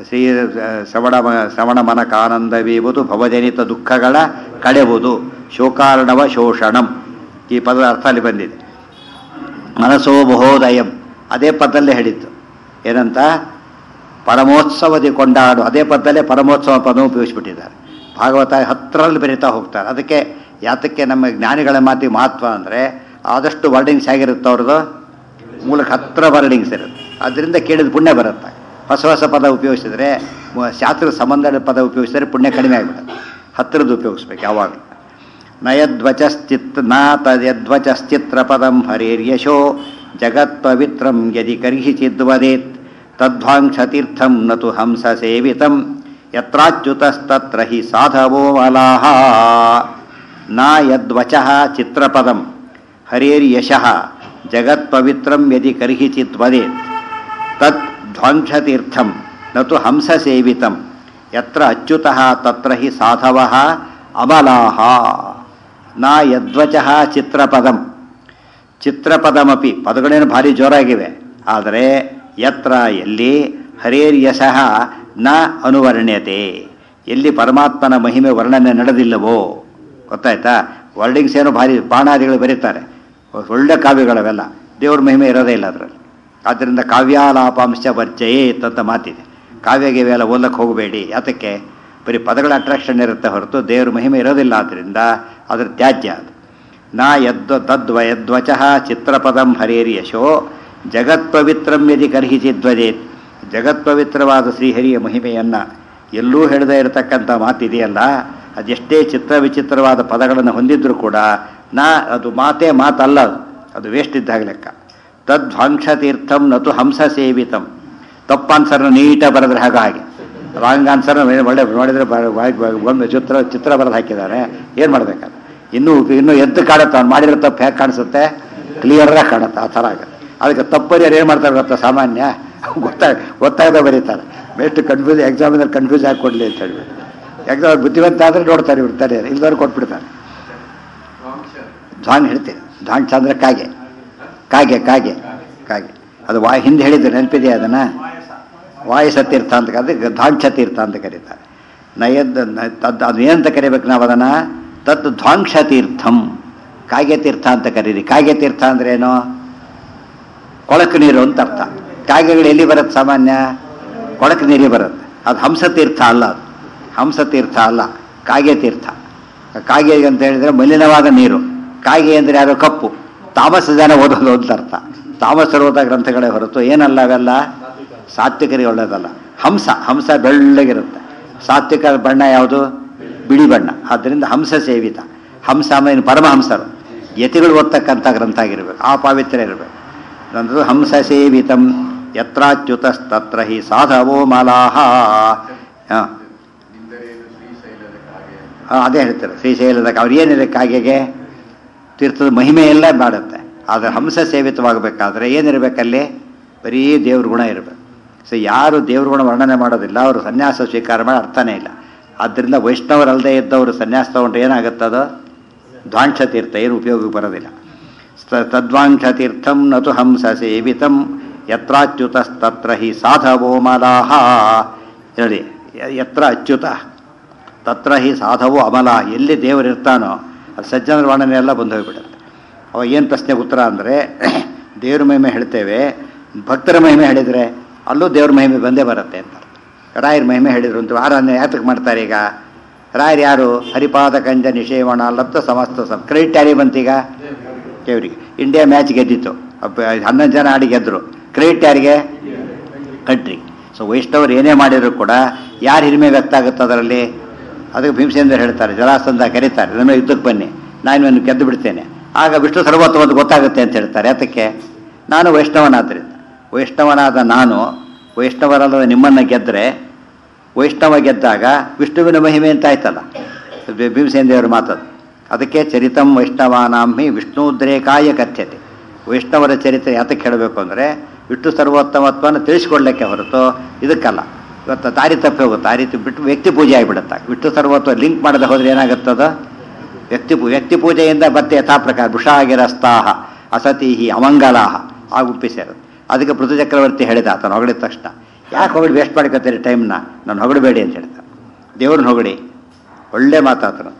ಶ್ರವಣ ಮನಕಾನಂದವೀವುದು ಭವಜನಿತ ದುಃಖಗಳ ಕಳೆವುದು, ಶೋಕಾರ್ಣವ ಶೋಷಣಂ. ಈ ಪದದ ಅರ್ಥ ಅಲ್ಲಿ ಬಂದಿದೆ. ಮನಸೋ ಮಹೋದಯಂ ಅದೇ ಪದದಲ್ಲೇ ಹೇಳಿತ್ತು. ಏನಂತ, ಪರಮೋತ್ಸವದಿ ಕೊಂಡಾಡು, ಅದೇ ಪದದಲ್ಲೇ ಪರಮೋತ್ಸವ ಪದ ಉಪಯೋಗಿಸ್ಬಿಟ್ಟಿದ್ದಾರೆ. ಭಾಗವತ ಹತ್ತರಲ್ಲಿ ಬರೀತಾ ಹೋಗ್ತಾರೆ. ಅದಕ್ಕೆ ಯಾತಕ್ಕೆ ನಮ್ಮ ಜ್ಞಾನಿಗಳ ಮಾತಿಗೆ ಮಹತ್ವ ಅಂದರೆ, ಆದಷ್ಟು ವರ್ಡಿಂಗ್ಸ್ ಆಗಿರುತ್ತೆ ಅವ್ರದ್ದು, ಮೂಲಕ್ಕೆ ಹತ್ತಿರ ವರ್ಡಿಂಗ್ಸ್ ಇರುತ್ತೆ. ಅದರಿಂದ ಕೇಳಿದ ಪುಣ್ಯ ಬರುತ್ತೆ. ಹೊಸ ಹೊಸ ಪದ ಉಪಯೋಗಿಸಿದ್ರೆ, ಶಾಸ್ತ್ರದ ಸಂಬಂಧದ ಪದ ಉಪಯೋಗಿಸಿದ್ರೆ ಪುಣ್ಯ ಕಡಿಮೆ ಆಗಿಬಿಡುತ್ತೆ. ಹತ್ತಿರದ್ದು ಉಪಯೋಗಿಸ್ಬೇಕು ಯಾವಾಗ. ತದ್ಯದ್ವಚಶ್ಚಿತ್ರ ಪದಂ ಹರೇರ್ಯಶೋ ಜಗತ್ಪವಿತ್ರಂ ಯದಿ ಕರ್ಹಿಚಿದ್ವದೇತ್ ತದ್ವಾಂಕ್ಷತೀರ್ಥಂ ನತು ಹಂಸ ಸೇವಿತಂ ಯತ್ರಾಚ್ಯುತಸ್ತತ್ರ ಹಿ ಸಾಧವೋ ಮಲಾಹ. ನ ಯದ್ವಚಃ ಚಿತ್ರಪದಂ ಹರೇರ್ಯಶಃ ಜಗತ್ಪವಿತ್ರಂ ಯದಿ ಕರ್ಹಿಚಿದ್ವದೇತ್ ತದ್ ಧ್ವಾಂಕ್ಷತೀರ್ಥಂ ನತು ಹಂಸ ಸೇವಿತಂ ಯತ್ರ ಅಚ್ಯುತಃ ತತ್ರ ಹಿ ಸಾಧವಃ ಅಮಲಾಹ. ನ ಯದ್ವಚಃ ಚಿತ್ರಪದಂ, ಚಿತ್ರಪದಮಪಿ ಪದಗಳೇನು ಭಾರಿ ಜೋರಾಗಿವೆ, ಆದರೆ ಯತ್ರ ಎಲ್ಲಿ ಹರೇರ್ಯಶಃ ನ ಅನುವರ್ಣ್ಯತೆ, ಎಲ್ಲಿ ಪರಮಾತ್ಮನ ಮಹಿಮೆ ವರ್ಣನೆ ನಡೆದಿಲ್ಲವೋ. ಗೊತ್ತಾಯ್ತಾ, ವರ್ಡಿಂಗ್ಸ್ ಏನೋ ಭಾರಿ ಬಾಣಾದಿಗಳು ಬರೀತಾರೆ, ಒಳ್ಳೆ ಕಾವ್ಯಗಳವೆಲ್ಲ, ದೇವ್ರ ಮಹಿಮೆ ಇರೋದೇ ಇಲ್ಲ ಅದರಲ್ಲಿ. ಆದ್ದರಿಂದ ಕಾವ್ಯಾಲಾಪಾಂಶ ವರ್ಜಯೇತ್ ಅಂತ ಮಾತಿದೆ. ಕಾವ್ಯಗೆಲ್ಲ ಓದಕ್ಕೆ ಹೋಗಬೇಡಿ. ಯಾತಕ್ಕೆ, ಬರೀ ಪದಗಳ ಅಟ್ರಾಕ್ಷನ್ ಇರುತ್ತೆ ಹೊರತು ದೇವ್ರ ಮಹಿಮೆ ಇರೋದಿಲ್ಲ. ಆದ್ದರಿಂದ ಅದರ ತ್ಯಾಜ್ಯ ಅದು. ನ ಯದ್ವಚಃ ಚಿತ್ರಪದಂ ಹರೇರ್ಯಶೋ ಜಗತ್ಪವಿತ್ರಂ ಯದಿ ಕರ್ಹಿಚಿದ್ವದೇತ್. ಜಗತ್ಪವಿತ್ರವಾದ ಶ್ರೀಹರಿಯ ಮಹಿಮೆಯನ್ನು ಎಲ್ಲೂ ಹೇಳದೇ ಇರತಕ್ಕಂಥ ಮಾತಿದೆಯಲ್ಲ, ಅದೆಷ್ಟೇ ಚಿತ್ರ ವಿಚಿತ್ರವಾದ ಪದಗಳನ್ನು ಹೊಂದಿದ್ರೂ ಕೂಡ ಅದು ಮಾತಲ್ಲ, ಅದು ವೇಸ್ಟ್ ಇದ್ದಾಗ ಲೆಕ್ಕ. ತದ್ವಾಂಕ್ಷತೀರ್ಥಂ ನತು ಹಂಸ ಸೇವಿತಂ. ತಪ್ಪು ಆನ್ಸರ್ನ ನೀಟಾಗಿ ಬರೆದ್ರೆ ಹಾಗೆ, ರಾಂಗ್ ಆನ್ಸರ್ನ ಒಳ್ಳೆ ನೋಡಿದರೆ ಒಂದು ಚಿತ್ರ ಬರೆದು ಹಾಕಿದ್ದಾರೆ. ಏನು ಮಾಡಬೇಕಾದ್ರೆ ಇನ್ನೂ ಎದ್ದು ಕಾಣುತ್ತೆ, ಅವ್ನು ಮಾಡಿರೋ ತಪ್ಪು ಹೇಗೆ ಕಾಣಿಸುತ್ತೆ, ಕ್ಲಿಯರಾಗಿ ಕಾಣುತ್ತೆ. ಆ ಥರ ಆಗುತ್ತೆ. ಅದಕ್ಕೆ ತಪ್ಪರಿಯರು ಏನು ಮಾಡ್ತಾರೆ ಗೊತ್ತಾ, ಸಾಮಾನ್ಯ ಗೊತ್ತಾಗದೆ ಬರೀತಾರೆ. ಬೆಸ್ಟ್ ಕನ್ಫ್ಯೂಸ್, ಎಕ್ಸಾಮಿನಲ್ಲಿ ಕನ್ಫ್ಯೂಸ್ ಆಗಿ ಕೊಡಲಿ ಅಂತ ಹೇಳ್ಬಿಟ್ಟು. ಎಕ್ಸಾಮ್ ಬುದ್ಧಿವಂತ ಆದರೆ ನೋಡ್ತಾರೆ, ಬಿಡ್ತಾರೆ, ಇಲ್ದವ್ರು ಕೊಟ್ಬಿಡ್ತಾರೆ. ಧ್ವಾಂಗ್ ಹೇಳ್ತೀನಿ, ಧ್ವಾಂಗ್ ಅಂದರೆ ಕಾಗೆ ಕಾಗೆ ಕಾಗೆ ಕಾಗೆ ಅದು ಹಿಂದೆ ಹೇಳಿದ್ರೆ ನೆನಪಿದೆಯಾ ಅದನ್ನು? ವಾಯುಸತೀರ್ಥ ಅಂತ ಕರೆದು ಧ್ವಾಂಕ್ಷತೀರ್ಥ ಅಂತ ಕರೀತಾರೆ. ಅದು ಏನಂತ ಕರಿಬೇಕು ನಾವು ಅದನ್ನು? ತತ್ ಧ್ವಾಂಕ್ಷತೀರ್ಥಂ, ಕಾಗೆ ತೀರ್ಥ ಅಂತ ಕರೀರಿ. ಕಾಗೆ ತೀರ್ಥ ಅಂದ್ರೇನು? ಕೊಳಕು ನೀರು ಅಂತ ಅರ್ಥ. ಕಾಗೆಗಳು ಎಲ್ಲಿ ಬರುತ್ತೆ ಸಾಮಾನ್ಯ? ಕೊಳಕು ನೀರಿಗೆ ಬರುತ್ತೆ. ಅದು ಹಂಸತೀರ್ಥ ಅಲ್ಲ, ಅದು ಹಂಸತೀರ್ಥ ಅಲ್ಲ, ಕಾಗೆ ತೀರ್ಥ. ಕಾಗೆ ಅಂತ ಹೇಳಿದರೆ ಮಲಿನವಾದ ನೀರು. ಕಾಗೆ ಅಂದರೆ ಯಾರು? ಕಪ್ಪು. ತಾಮಸ ಜನ ಓದೋದು ಅಂತ ಅರ್ಥ. ತಾಮಸರು ಓದೋ ಗ್ರಂಥಗಳೇ ಹೊರತು ಏನಲ್ಲ ಅವೆಲ್ಲ ಸಾತ್ವಿಕರಿಗೆ ಒಳ್ಳೆಯದಲ್ಲ. ಹಂಸ ಬೆಳ್ಳಗಿರುತ್ತೆ. ಸಾತ್ವಿಕ ಬಣ್ಣ ಯಾವುದು? ಬಿಳಿ ಬಣ್ಣ. ಆದ್ದರಿಂದ ಹಂಸ ಸೇವಿತ. ಹಂಸ ಆಮೇಲೆ ಪರಮಹಂಸರು, ಯತಿಗಳು ಓದ್ತಕ್ಕಂಥ ಗ್ರಂಥ ಆಗಿರ್ಬೇಕು, ಆ ಪಾವಿತ್ರ್ಯ ಇರಬೇಕು. ನಂತರ ಹಂಸ ಸೇವಿತಂ ಯತ್ರಾಚ್ಯುತಸ್ತತ್ರ ಹಿ ಸಾಧವೋ ಮಲಾಹ. ಅದೇ ಹೇಳ್ತಾರೆ ಶ್ರೀಶೈಲದ. ಅವ್ರು ಏನಿದೆ ಕಾಗೆಗೆ? ತೀರ್ಥದ ಮಹಿಮೆಯೆಲ್ಲ ಮಾಡುತ್ತೆ. ಆದರೆ ಹಂಸ ಸೇವಿತವಾಗಬೇಕಾದ್ರೆ ಏನಿರಬೇಕಲ್ಲಿ? ಬರೀ ದೇವ್ರ ಗುಣ ಇರಬೇಕು. ಸೊ ಯಾರು ದೇವ್ರ ಗುಣ ವರ್ಣನೆ ಮಾಡೋದಿಲ್ಲ ಅವರು ಸನ್ಯಾಸ ಸ್ವೀಕಾರ ಮಾಡಿ ಅರ್ಥನೇ ಇಲ್ಲ. ಆದ್ದರಿಂದ ವೈಷ್ಣವರಲ್ಲದೆ ಇದ್ದವರು ಸನ್ಯಾಸ ತಗೊಂಡ್ರೆ ಏನಾಗುತ್ತದೋ ಧ್ವಾಂಶ ತೀರ್ಥ ಏನು ಉಪಯೋಗಕ್ಕೆ ಬರೋದಿಲ್ಲ. ತದ್ವಾಂಶ ತೀರ್ಥಂ ನತು ಹಂಸ ಸೇವಿತಂ ಯತ್ರಾಚ್ಯುತಸ್ತತ್ರ ಹಿ ಸಾಧವೋ ಮಲಾಹ. ಹೇಳಿ, ಯತ್ರ ಅಚ್ಯುತ ತತ್ರ ಹಿ ಸಾಧವೋ ಅಮಲ. ಎಲ್ಲಿ ದೇವರಿರ್ತಾನೋ ಅದು ಸಜ್ಜನರ ವರ್ಣನೆ ಎಲ್ಲ ಬಂದು ಹೋಗಿಬಿಡುತ್ತೆ. ಅವಾಗ ಏನು ಪ್ರಶ್ನೆಗೆ ಉತ್ತರ ಅಂದರೆ, ದೇವ್ರ ಮಹಿಮೆ ಹೇಳ್ತೇವೆ, ಭಕ್ತರ ಮಹಿಮೆ ಹೇಳಿದರೆ ಅಲ್ಲೂ ದೇವ್ರ ಮಹಿಮೆ ಬಂದೇ ಬರುತ್ತೆ ಅಂತ. ರಾಯರ ಮಹಿಮೆ ಹೇಳಿದ್ರು ಅಂತ ಆರಾಧನೆ ಯಾತಕ್ಕೆ ಮಾಡ್ತಾರೆ? ಈಗ ರಾಯರು ಯಾರು? ಹರಿಪಾದ ಕಂಜ ನಿಷೇವಣ ಲಬ್ಧ ಸಮಸ್ತ ಕ್ರೆಡಿಟ್ ಯಾರಿಗೆ ಬಂತೀಗ? ದೇವರಿಗೆ. ಇಂಡಿಯಾ ಮ್ಯಾಚ್ ಗೆದ್ದಿತ್ತು, 11 ಜನ ಆಡಿ ಗೆದ್ದರು. ಕ್ರೆಡಿಟ್ ಯಾರಿಗೆ? ಕಂಟ್ರಿ. ಸೊ ವೈಷ್ಣವರು ಏನೇ ಮಾಡಿದ್ರು ಕೂಡ ಯಾರು ಹಿರಿಮೆ ವ್ಯಕ್ತ ಆಗುತ್ತೆ ಅದರಲ್ಲಿ? ಅದಕ್ಕೆ ಭೀಮಸೇಂದ್ರ ಹೇಳ್ತಾರೆ, ಜಲಾಸಂಧ ಕರೀತಾರೆ, ನನ್ನ ಯುದ್ಧಕ್ಕೆ ಬನ್ನಿ, ನಾನು ಗೆದ್ದು ಬಿಡ್ತೇನೆ, ಆಗ ವಿಷ್ಣು ಸರ್ವೋತ್ತಮದ್ದು ಗೊತ್ತಾಗುತ್ತೆ ಅಂತ ಹೇಳ್ತಾರೆ. ಅದಕ್ಕೆ ನಾನು ವೈಷ್ಣವನಾದ್ರಿಂದ, ವೈಷ್ಣವನಾದ ನಾನು ವೈಷ್ಣವರಲ್ಲದ ನಿಮ್ಮನ್ನು ಗೆದ್ದರೆ, ವೈಷ್ಣವ ಗೆದ್ದಾಗ ವಿಷ್ಣುವಿನ ಮಹಿಮೆ ಅಂತ ಆಯ್ತಲ್ಲ, ಭೀಮಸೇಂದ್ರವ್ರ ಮಾತದು. ಅದಕ್ಕೆ ಚರಿತಂ ವೈಷ್ಣವಾನಾಂಹಿ ವಿಷ್ಣುದ್ರೇಕಾಯ ಕಥ್ಯತೆ. ವೈಷ್ಣವರ ಚರಿತ್ರೆ ಯಾತಕ್ಕೆ ಹೇಳಬೇಕು ಅಂದರೆ ವಿಷ್ಣು ಸರ್ವೋತ್ತಮತ್ವವನ್ನು ತಿಳಿಸ್ಕೊಡ್ಲಿಕ್ಕೆ ಹೊರತು ಇದಕ್ಕಲ್ಲ. ಇವತ್ತು ದಾರಿ ತಪ್ಪಿ ಹೋಗುತ್ತೆ, ಆ ರೀತಿ ಬಿಟ್ಟು ವ್ಯಕ್ತಿ ಪೂಜೆ ಆಗಿಬಿಡುತ್ತೆ. ವಿಷ್ಣು ಸರ್ವೋತ್ವ ಲಿಂಕ್ ಮಾಡದೆ ಹೋದರೆ ಏನಾಗುತ್ತದ? ವ್ಯಕ್ತಿ ಪೂಜೆಯಿಂದ ಮತ್ತೆ ಯಥಾ ಪ್ರಕಾರ ವೃಷಾಗಿರಸ್ತಾಹ ಅಸತೀಹಿ ಅಮಂಗಲಾಹ ಆಗುಪ್ಪಿ ಸೇರುತ್ತೆ. ಅದಕ್ಕೆ ಪೃಥು ಚಕ್ರವರ್ತಿ ಹೇಳಿದ, ಆತನು ಹೊಗಳಿದ ತಕ್ಷಣ, ಯಾಕೆ ಹೊಗಡಿ ವೇಸ್ಟ್ ಮಾಡ್ಕೊತೀರಿ ಟೈಮ್ನ, ನಾನು ಹೊಗಡಬೇಡಿ ಅಂತ ಹೇಳ್ತಾನೆ. ದೇವ್ರನ್ನ ಹೊಗಡಿ, ಒಳ್ಳೆ ಮಾತಾತನು.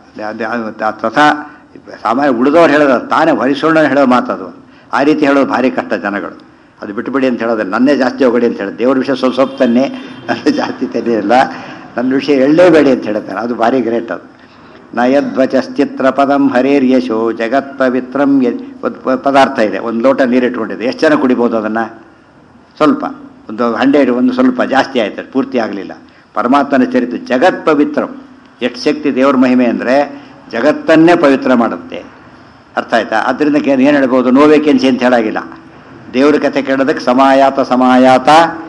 ತಥಾ ಸಾಮಾನ್ಯ ಉಳಿದವ್ರು ಹೇಳೋದು, ತಾನೇ ಹರಿಸೋಣ ಹೇಳೋ ಮಾತದು. ಆ ರೀತಿ ಹೇಳೋದು ಭಾರಿ ಕಷ್ಟ ಜನಗಳು. ಅದು ಬಿಟ್ಟುಬಿಡಿ ಅಂತ ಹೇಳೋದಿಲ್ಲ, ನನ್ನೇ ಜಾಸ್ತಿ ಹೊಗಡಿ ಅಂತ ಹೇಳೋದು. ದೇವ್ರ ವಿಷಯ ಸ್ವಲ್ಪ ತನ್ನೇ, ನನ್ನ ಜಾಸ್ತಿ ತನ್ನೆಯಲ್ಲ, ನನ್ನ ವಿಷಯ ಎಳ್ಳೇಬೇಡಿ ಅಂತ ಹೇಳ್ತಾನೆ. ಅದು ಭಾರಿ ಗ್ರೇಟ್. ಅದು ನಯಧ್ವಚಶ್ಚಿತ್ರ ಪದಂ ಹರೇರ್ಯಶೋ ಜಗತ್ ಪವಿತ್ರಂ. ಪದಾರ್ಥ ಇದೆ, ಒಂದು ಲೋಟ ನೀರಿಟ್ಕೊಂಡಿದೆ, ಎಷ್ಟು ಜನ ಕುಡಿಬೋದು ಅದನ್ನು? ಸ್ವಲ್ಪ, ಒಂದು 100, ಒಂದು ಸ್ವಲ್ಪ ಜಾಸ್ತಿ ಆಯ್ತು, ಪೂರ್ತಿ ಆಗಲಿಲ್ಲ. ಪರಮಾತ್ಮನ ಚರಿತ್ರೆ ಜಗತ್ ಪವಿತ್ರಂ. ಎಷ್ಟು ಶಕ್ತಿ ದೇವ್ರ ಮಹಿಮೆ ಅಂದರೆ ಜಗತ್ತನ್ನೇ ಪವಿತ್ರ ಮಾಡುತ್ತೆ. ಅರ್ಥ ಆಯ್ತಾ? ಅದರಿಂದ ಏನು ಹೇಳ್ಬೋದು? ನೋ ವೇಕೆನ್ಸಿ ಅಂತ ಹೇಳಾಗಿಲ್ಲ. ದೇವ್ರ ಕಥೆ ಕೇಳೋದಕ್ಕೆ ಸಮಾಯಾತ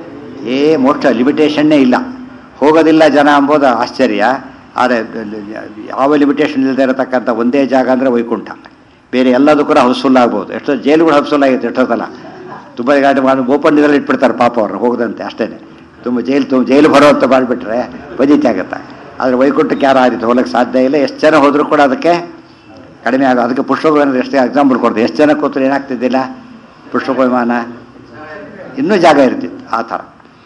ಮೋಕ್ಷ ಲಿಮಿಟೇಷನ್ನೇ ಇಲ್ಲ, ಹೋಗೋದಿಲ್ಲ ಜನ ಅಂಬೋದು ಆಶ್ಚರ್ಯ. ಆದರೆ ಯಾವ ಲಿಮಿಟೇಷನ್ ಇಲ್ಲದೆ ಇರತಕ್ಕಂಥ ಒಂದೇ ಜಾಗ ಅಂದರೆ ವೈಕುಂಠ. ಬೇರೆ ಎಲ್ಲದೂ ಕೂಡ ಹೌಸ್ಫುಲ್ ಆಗ್ಬೋದು. ಎಷ್ಟೋ ಜೈಲುಗಳು ಹೌಸ್ಫುಲ್ ಆಗಿತ್ತು ಎಷ್ಟೋ ಸಲ. ತುಂಬ ಗಾಡಿ ಮಾಡಿ ಓಪನ್ ಇದರಲ್ಲಿ ಇಟ್ಬಿಡ್ತಾರೆ ಪಾಪ ಅವ್ರನ್ನ, ಹೋಗದಂತೆ ಅಷ್ಟೇ. ತುಂಬ ಜೈಲು ಬರೋ ಅಂತ ಮಾಡಿಬಿಟ್ರೆ ಬದೀತಿ ಆಗುತ್ತೆ. ಆದರೆ ವೈಕುಂಠಕ್ಕೆ ಯಾರು ಆ ರೀತಿ ಹೋಗಕ್ಕೆ ಸಾಧ್ಯ ಇಲ್ಲ. ಎಷ್ಟು ಜನ ಹೋದರೂ ಕೂಡ ಅದಕ್ಕೆ ಕಡಿಮೆ ಆಗೋದು. ಅದಕ್ಕೆ ಪುಷ್ಪಗಳನ್ನು ಎಷ್ಟೇ ಎಕ್ಸಾಂಪಲ್ ಕೊಡ್ತೀವಿ, ಎಷ್ಟು ಜನ ಕೂತ್ರು ಏನಾಗ್ತಿದ್ದಿಲ್ಲ ಪುಷ್ಪಕ ವಿಮಾನ, ಇನ್ನೂ ಜಾಗ ಇರ್ತಿತ್ತು ಆ ಥರ.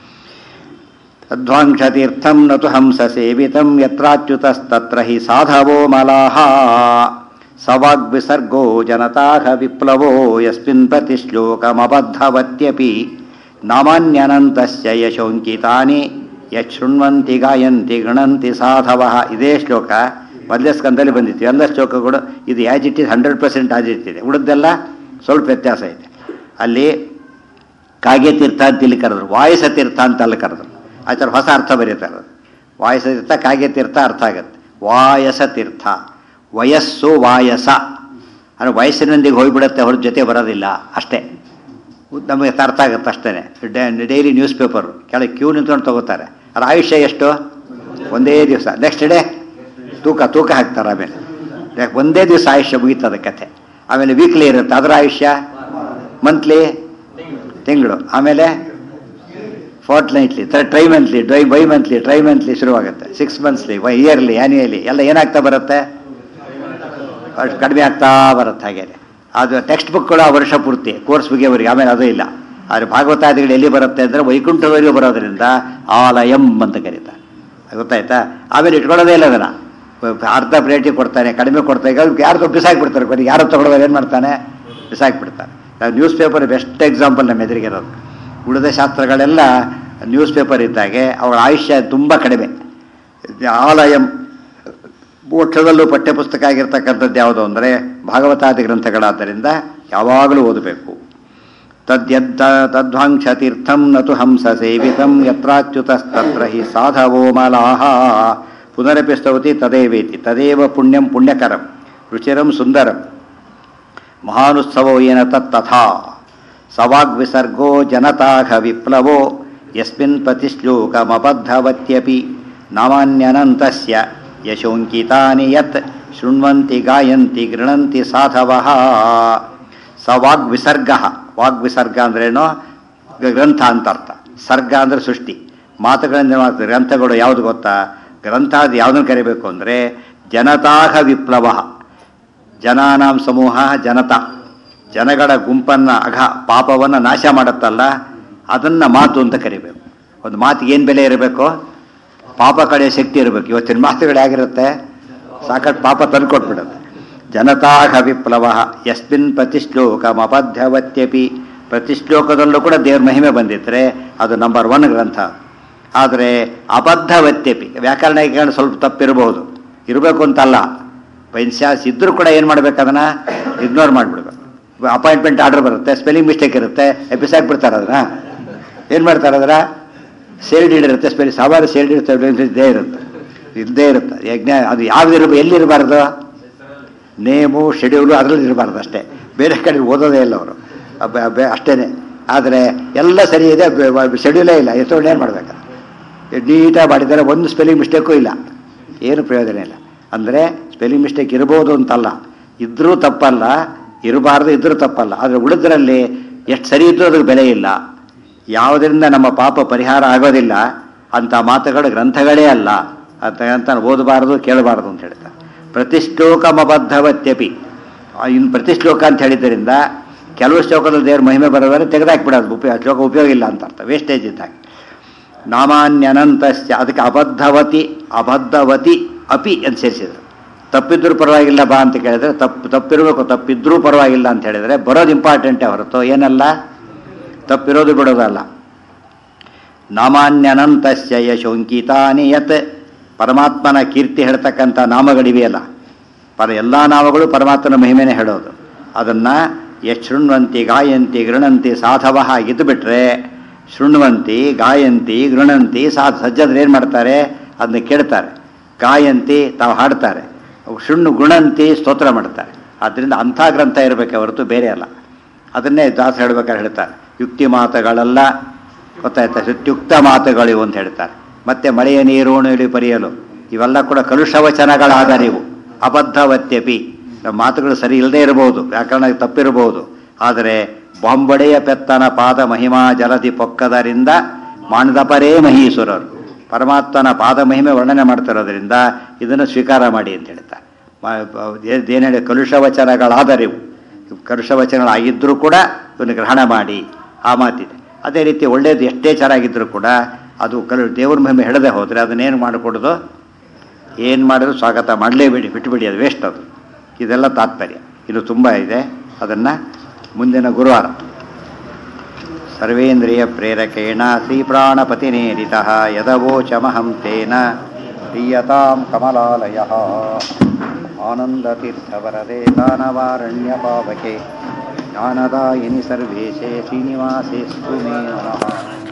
ತದ್ವಾಂಕ್ಷತೀರ್ಥಂ ನತು ಹಂಸ ಸೇವಿತಂ ಯತ್ರಾಚ್ಯುತಸ್ತತ್ರ ಹಿ ಸಾಧವೋ ಮಲಾಹ. ಸವಾಗ್ವಿಸರ್ಗೋ ಜನತಾಹ ವಿಪ್ಲವೋ ಯಸ್ಮಿನ್ ಪ್ರತಿಶ್ಲೋಕಮಬದ್ಧವತ್ಯಪಿ ನಾಮಾನ್ಯನಂತಸ್ಯ ಯಶೋಂಕಿತಾನಿ ಯಶೃಣ್ವಂತಿ ಗಾಯಂತಿ ಗಣಂತಿ ಸಾಧವಃ. ಇದೇ ಶ್ಲೋಕ ಮೊದಲೇ ಸ್ಕಂದಲ್ಲಿ ಬಂದಿತ್ತು. ಎಲ್ಲ ಶ್ಲೋಕಗಳು ಇದು ಆ್ಯಸ್ ಇಟ್ ಈಸ್ 100% ಆಗಿರ್ತಿದೆ, ಉಳಿದೆಲ್ಲ ಸ್ವಲ್ಪ ವ್ಯತ್ಯಾಸ ಇದೆ. ಅಲ್ಲಿ ಕಾಗೆ ತೀರ್ಥ ಅಂತ ಇಲ್ಲಿ ಕರೆದ್ರು, ವಾಯಸ ತೀರ್ಥ ಅಂತ ಅಲ್ಲಿ ಕರೆದ್ರು. ಆ ಥರ ಹೊಸ ಅರ್ಥ ಬರೀತಾರೆ. ವಾಯಸ ತೀರ್ಥ ಕಾಗೆ ತೀರ್ಥ ಅರ್ಥ ಆಗತ್ತೆ. ವಾಯಸ ತೀರ್ಥ, ವಯಸ್ಸು ವಾಯಸ ಅಂದರೆ ವಯಸ್ಸಿನೊಂದಿಗೆ ಹೋಗಿಬಿಡುತ್ತೆ, ಅವ್ರ ಜೊತೆ ಬರೋದಿಲ್ಲ ಅಷ್ಟೇ. ನಮಗೆ ಅರ್ಥ ಆಗುತ್ತೆ ಅಷ್ಟೇ. ಡೈಲಿ ನ್ಯೂಸ್ ಪೇಪರು ಕೆಳಗೆ ಕ್ಯೂ ನಿಂತ್ಕೊಂಡು ತಗೋತಾರೆ. ಅದ್ರ ಆಯುಷ್ಯ ಎಷ್ಟು? ಒಂದೇ ದಿವಸ. ನೆಕ್ಸ್ಟ್ ಡೇ ತೂಕ ಹಾಕ್ತಾರೆ. ಆಮೇಲೆ ಒಂದೇ ದಿವಸ ಆಯುಷ್ಯ ಮುಗೀತದ ಕಥೆ. ಆಮೇಲೆ ವೀಕ್ಲಿ ಇರುತ್ತೆ, ಅದರ ಆಯುಷ್ಯ ಮಂತ್ಲಿ, ತಿಂಗಳು, ಆಮೇಲೆ ಫೋರ್ಟ್ನೈಟ್ಲಿ, ಟ್ರೈ ಮಂತ್ಲಿ ಶುರುವಾಗುತ್ತೆ. 6 ಮಂತ್ಸ್ಲಿ, ಇಯರ್ಲಿ, ಆ್ಯನ್ಯುಯಲಿ ಎಲ್ಲ ಏನಾಗ್ತಾ ಬರುತ್ತೆ? ಅಷ್ಟು ಕಡಿಮೆ ಆಗ್ತಾ ಬರುತ್ತೆ. ಹಾಗೇನೆ ಅದು ಟೆಕ್ಸ್ಟ್ ಬುಕ್ಗಳು ಆ ವರ್ಷ ಪೂರ್ತಿ ಕೋರ್ಸ್ ಮುಗಿಯವರಿಗೆ, ಆಮೇಲೆ ಅದು ಇಲ್ಲ. ಆದರೆ ಭಾಗವತಾದಿಗಳು ಎಲ್ಲಿ ಬರುತ್ತೆ ಅಂದರೆ ವೈಕುಂಠದವರೆಗೂ ಬರೋದ್ರಿಂದ ಆಲಯಂ ಅಂತ ಕರೀತಾರೆ. ಗೊತ್ತಾಯ್ತಾ? ಆಮೇಲೆ ಇಟ್ಕೊಳ್ಳೋದೇ ಇಲ್ಲ ಅದನ್ನು. ಅರ್ಧ ಪ್ಲೇಟಿಗೆ ಕೊಡ್ತಾನೆ, ಕಡಿಮೆ ಕೊಡ್ತಾನೆ. ಈಗ ಯಾರು ಬಿಸಾಕಿಬಿಡ್ತಾರೆ, ಕೊನೆಗೆ ಯಾರು ತೊಗೊಳೋದು ಏನು ಮಾಡ್ತಾನೆ? ಬಿಸಾಕಿಬಿಡ್ತಾನೆ. ನ್ಯೂಸ್ ಪೇಪರ್ ಬೆಸ್ಟ್ ಎಕ್ಸಾಂಪಲ್ ನಮ್ಮ ಎದುರಿಗಿರೋದು. ಉಳಿದ ಶಾಸ್ತ್ರಗಳೆಲ್ಲ ನ್ಯೂಸ್ ಪೇಪರ್ ಇದ್ದಾಗೆ ಅವರ ಆಯುಷ್ಯ ತುಂಬ ಕಡಿಮೆ. ಆಲಯಂ ಮೋಕ್ಷದಲ್ಲೂ ಪಠ್ಯಪುಸ್ತಕ ಆಗಿರ್ತಕ್ಕಂಥದ್ದು ಯಾವುದು ಅಂದರೆ ಭಾಗವತಾದಿ ಗ್ರಂಥಗಳಾದ್ದರಿಂದ ಯಾವಾಗಲೂ ಓದಬೇಕು. ತದ್ವಾಂಕ್ಷತೀರ್ಥಂ ನತು ಹಂಸ ಸೇವಿತಂ ಯತ್ರಾಚ್ಯುತಸ್ತತ್ರ ಹಿ ಸಾಧವೋ ಮಲಾಹ. ಪುನರಪಿ ಸ್ತೌತಿ ತದೇವೇತಿ ತದೇವ ಪುಣ್ಯಂ ಪುಣ್ಯಕರಂ ರುಚಿರಂ ಸುಂದರಂ ಮಹಾನುತ್ಸವೋ ಏನ ತತ್ತಥಾ. ಸವಾಗ್ವಿಸರ್ಗೋ ಜನತಾಘ ವಿಪ್ಲವೋ ಯಸ್ಮಿನ್ ಪ್ರತಿಶ್ಲೋಕಮಬದ್ಧವತ್ಯಪಿ ನಾಮಾನ್ಯನಂತಸ್ಯ ಯಶೋಂಕಿತಾನಿ ಯತ್ ಶೃಣ್ವಂತಿ ಗಾಯಂತಿ ಗೃಣಂತಿ ಸಾಧವಃ. ಸ ವಾಗ್ವಿಸರ್ಗ. ವಾಗ್ವಿಸರ್ಗ ಅಂದ್ರೇನು? ಗ್ರಂಥ ಅಂತ ಅರ್ಥ. ಸರ್ಗ ಅಂದರೆ ಸೃಷ್ಟಿ. ಮಾತುಗಳಿಂದ ಗ್ರಂಥಗಳು ಯಾವುದು ಗೊತ್ತಾ? ಗ್ರಂಥ ಅದು ಯಾವುದನ್ನು ಕರಿಬೇಕು ಅಂದರೆ ಜನತಾಹ ವಿಪ್ಲವ. ಜನಾನಾಂ ಸಮೂಹ ಜನತಾ, ಜನಗಳ ಗುಂಪನ್ನು ಪಾಪವನ್ನು ನಾಶ ಮಾಡುತ್ತಲ್ಲ, ಅದನ್ನು ಮಾತು ಅಂತ ಕರಿಬೇಕು. ಒಂದು ಮಾತಿಗೆ ಏನು ಬೆಲೆ ಇರಬೇಕು? ಪಾಪ ಕಡೆಯ ಶಕ್ತಿ ಇರಬೇಕು. ಇವತ್ತಿನ ಮಾತುಗಳು ಹೇಗಿರುತ್ತೆ? ಸಾಕಷ್ಟು ಪಾಪ ತಂದು ಕೊಟ್ಬಿಡುತ್ತೆ. ಜನತಾಹ ವಿಪ್ಲವ ಯಸ್ಮಿನ್ ಪ್ರತಿಶ್ಲೋಕಮಬದ್ಧವತ್ಯಪಿ. ಪ್ರತಿ ಶ್ಲೋಕದಲ್ಲೂ ಕೂಡ ದೇವ್ರ ಮಹಿಮೆ ಬಂದಿದ್ರೆ ಅದು ನಂಬರ್ 1 ಗ್ರಂಥ. ಆದರೆ ಅಬದ್ಧವತ್ಯಪಿ, ವ್ಯಾಕರಣ ಸ್ವಲ್ಪ ತಪ್ಪಿರಬಹುದು, ಇರಬೇಕು ಅಂತಲ್ಲ. ಬೈನ್ಸ್ಯಾಸ್ ಇದ್ದರೂ ಕೂಡ ಏನು ಮಾಡ್ಬೇಕು? ಅದನ್ನು ಇಗ್ನೋರ್ ಮಾಡಿಬಿಡ್ಬೇಕು. ಅಪಾಯಿಂಟ್ಮೆಂಟ್ ಆರ್ಡರ್ ಬರುತ್ತೆ, ಸ್ಪೆಲ್ಲಿಂಗ್ ಮಿಸ್ಟೇಕ್ ಇರುತ್ತೆ, ಬಿಸಾಕ್ಬಿಡ್ತಾರೆ. ಅದನ್ನು ಏನು ಮಾಡ್ತಾರೆ? ಅದರ ಸೇಲ್ಡ್ ಇರುತ್ತೆ, ಸ್ಪೆಲ್ಲಿಂಗ್ ಸಾಮಾನ್ಯ ಸೇಲ್ಡ್ ಇರುತ್ತೆ, ಇದ್ದೇ ಇರುತ್ತೆ. ಯಜ್ಞ ಅದು ಯಾವ್ದು ಎಲ್ಲಿರಬಾರ್ದು? ನೇಮು ಶೆಡ್ಯೂಲು ಅದರಲ್ಲಿ ಇರಬಾರ್ದು ಅಷ್ಟೇ. ಬೇರೆ ಕಡೆ ಓದೋದೇ ಇಲ್ಲ ಅವರು, ಅಷ್ಟೇ. ಆದರೆ ಎಲ್ಲ ಸರಿ ಇದೆ, ಶೆಡ್ಯೂಲೇ ಇಲ್ಲ. ಎಷ್ಟೊಂದು ಏನು ಮಾಡಬೇಕು? ನೀಟಾಗಿ ಮಾಡಿದ್ದಾರೆ, ಒಂದು ಸ್ಪೆಲ್ಲಿಂಗ್ ಮಿಸ್ಟೇಕು ಇಲ್ಲ, ಏನು ಪ್ರಯೋಜನ ಇಲ್ಲ. ಅಂದರೆ ಸ್ಪೆಲ್ಲಿಂಗ್ ಮಿಸ್ಟೇಕ್ ಇರ್ಬೋದು ಅಂತಲ್ಲ, ಇದ್ದರೂ ತಪ್ಪಲ್ಲ, ಇರಬಾರ್ದು ಇದ್ದರೂ ತಪ್ಪಲ್ಲ. ಆದರೆ ಉಳಿದ್ರಲ್ಲಿ ಎಷ್ಟು ಸರಿ ಇದ್ದರೂ ಅದಕ್ಕೆ ಬೆಲೆ ಇಲ್ಲ. ಯಾವುದರಿಂದ ನಮ್ಮ ಪಾಪ ಪರಿಹಾರ ಆಗೋದಿಲ್ಲ ಅಂಥ ಮಾತುಗಳು ಗ್ರಂಥಗಳೇ ಅಲ್ಲ ಅಂತ ಓದಬಾರ್ದು, ಕೇಳಬಾರ್ದು ಅಂತ ಹೇಳ್ತಾರೆ. ಪ್ರತಿಶ್ಲೋಕಮಬದ್ಧವತ್ಯಪಿ. ಇನ್ನು ಪ್ರತಿಶ್ಲೋಕ ಅಂತ ಹೇಳಿದ್ದರಿಂದ ಕೆಲವು ಶ್ಲೋಕದಲ್ಲಿ ದೇವ್ರ ಮಹಿಮೆ ಬರೋದಾದ್ರೆ ತೆಗೆದಾಕ್ಬಿಡೋದು, ಶ್ಲೋಕ ಉಪಯೋಗ ಇಲ್ಲ ಅಂತ ಅರ್ಥ, ವೇಸ್ಟೇಜ್ ಇದ್ದಾಗೆ. ನಾಮಾನ್ಯನಂತಸ್ಯ, ಅದಕ್ಕೆ ಅಬದ್ಧವತಿ ಅಪಿ ಅಂತ ಸೇರಿಸಿದ್ರು. ತಪ್ಪಿದ್ರೂ ಪರವಾಗಿಲ್ಲ ಬಾ ಅಂತ ಕೇಳಿದ್ರೆ ತಪ್ಪಿರಬೇಕು, ತಪ್ಪಿದ್ರೂ ಪರವಾಗಿಲ್ಲ ಅಂತ ಹೇಳಿದರೆ ಬರೋದು ಇಂಪಾರ್ಟೆಂಟೇ ಹೊರತು ಏನಲ್ಲ, ತಪ್ಪಿರೋದು ಬಿಡೋದಲ್ಲ. ನಾಮಾನ್ಯನಂತಸ್ಯ ಯಶೋಂಕಿತಾನಿ ಯತ್. ಪರಮಾತ್ಮನ ಕೀರ್ತಿ ಹೇಳ್ತಕ್ಕಂಥ ನಾಮಗಳಿವೆಯಲ್ಲ, ಎಲ್ಲ ನಾಮಗಳು ಪರಮಾತ್ಮನ ಮಹಿಮೆನೇ ಹೇಳೋದು. ಅದನ್ನು ಶೃಣ್ವಂತಿ ಗಾಯಂತಿ ಗೃಣಂತಿ ಸಾಧವ ಇದ್ದು ಬಿಟ್ರೆ, ಶೃಣ್ವಂತಿ ಗಾಯಂತಿ ಗೃಣಂತಿ ಸಜ್ಜದ್ರು ಏನು ಮಾಡ್ತಾರೆ? ಅದನ್ನ ಕೇಳ್ತಾರೆ. ಗಾಯಂತಿ ತಾವು ಹಾಡ್ತಾರೆ, ಗುಣಂತಿ ಸ್ತೋತ್ರ ಮಾಡ್ತಾರೆ. ಆದ್ದರಿಂದ ಅಂಥ ಗ್ರಂಥ ಇರಬೇಕೆ ಹೊರತು ಬೇರೆ ಅಲ್ಲ. ಅದನ್ನೇ ದಾಸ ಹೇಳ್ಬೇಕಾದ್ರೆ ಹೇಳ್ತಾರೆ, ಯುಕ್ತಿ ಮಾತುಗಳೆಲ್ಲ ಗೊತ್ತಾಯ್ತಾ, ಯುಕ್ತ ಮಾತುಗಳಿವು ಅಂತ ಹೇಳ್ತಾರೆ. ಮತ್ತೆ ಮಳೆಯ ನೀರೋಣಿ ಪರಿಯಲು, ಇವೆಲ್ಲ ಕೂಡ ಕಲುಷವಚನಗಳಾದರಿವು. ಅಬದ್ಧವತ್ಯಪಿ, ನಮ್ಮ ಮಾತುಗಳು ಸರಿ ಇಲ್ಲದೆ ಇರಬಹುದು, ವ್ಯಾಕರಣ ತಪ್ಪಿರಬಹುದು. ಆದರೆ ಬಾಂಬಡೆಯ ಪೆತ್ತನ ಪಾದ ಮಹಿಮಾ ಜಲದಿ ಪೊಕ್ಕದರಿಂದ ಮಾಣದಪರೇ ಮಹೀಸುರರು. ಪರಮಾತ್ಮನ ಪಾದ ಮಹಿಮೆ ವರ್ಣನೆ ಮಾಡ್ತಿರೋದ್ರಿಂದ ಇದನ್ನು ಸ್ವೀಕಾರ ಮಾಡಿ ಅಂತ ಹೇಳ್ತಾರೆ. ಏನು ಹೇಳಿ? ಕಲುಷವಚನಗಳಾದರಿವು. ಕಲುಷವಚನಗಳಾಗಿದ್ದರೂ ಕೂಡ ಇವನು ಗ್ರಹಣ ಮಾಡಿ, ಆ ಮಾತಿದೆ. ಅದೇ ರೀತಿ ಒಳ್ಳೆಯದು ಎಷ್ಟೇ ಚೆನ್ನಾಗಿದ್ದರೂ ಕೂಡ ಅದು ದೇವ್ರ ಮಹಿಮೆ ಹೇಳದೆ ಹೋದರೆ ಅದನ್ನೇನು ಮಾಡಿಕೊಡೋದು? ಏನು ಮಾಡಿದ್ರು ಸ್ವಾಗತ ಮಾಡಲೇಬೇಡಿ, ಬಿಟ್ಟುಬಿಡಿ, ಅದು ವೇಸ್ಟ್ ಅದು. ಇದೆಲ್ಲ ತಾತ್ಪರ್ಯ. ಇದು ತುಂಬ ಇದೆ, ಅದನ್ನು ಮುಂದಿನ ಗುರುವಾರ. ಸರ್ವೇಂದ್ರಿಯ ಪ್ರೇರಕೇಣ ಶ್ರೀಪ್ರಾಣಪತಿನೇರಿತಃ ಯದವೋಚಮಹಂ ತೇನ ಪ್ರೀಯತಾಂ ಕಮಲಾಲಯಃ. ಆನಂದತೀರ್ಥವರದೆ ದಾನವಾರಣ್ಯಪಾವಕೆ ಜ್ಞಾನದಾಯಿನಿ ಸರ್ವೇಶೇ ಶ್ರೀನಿವಾಸೇಸ್ತು ಮೇ ನಮಃ.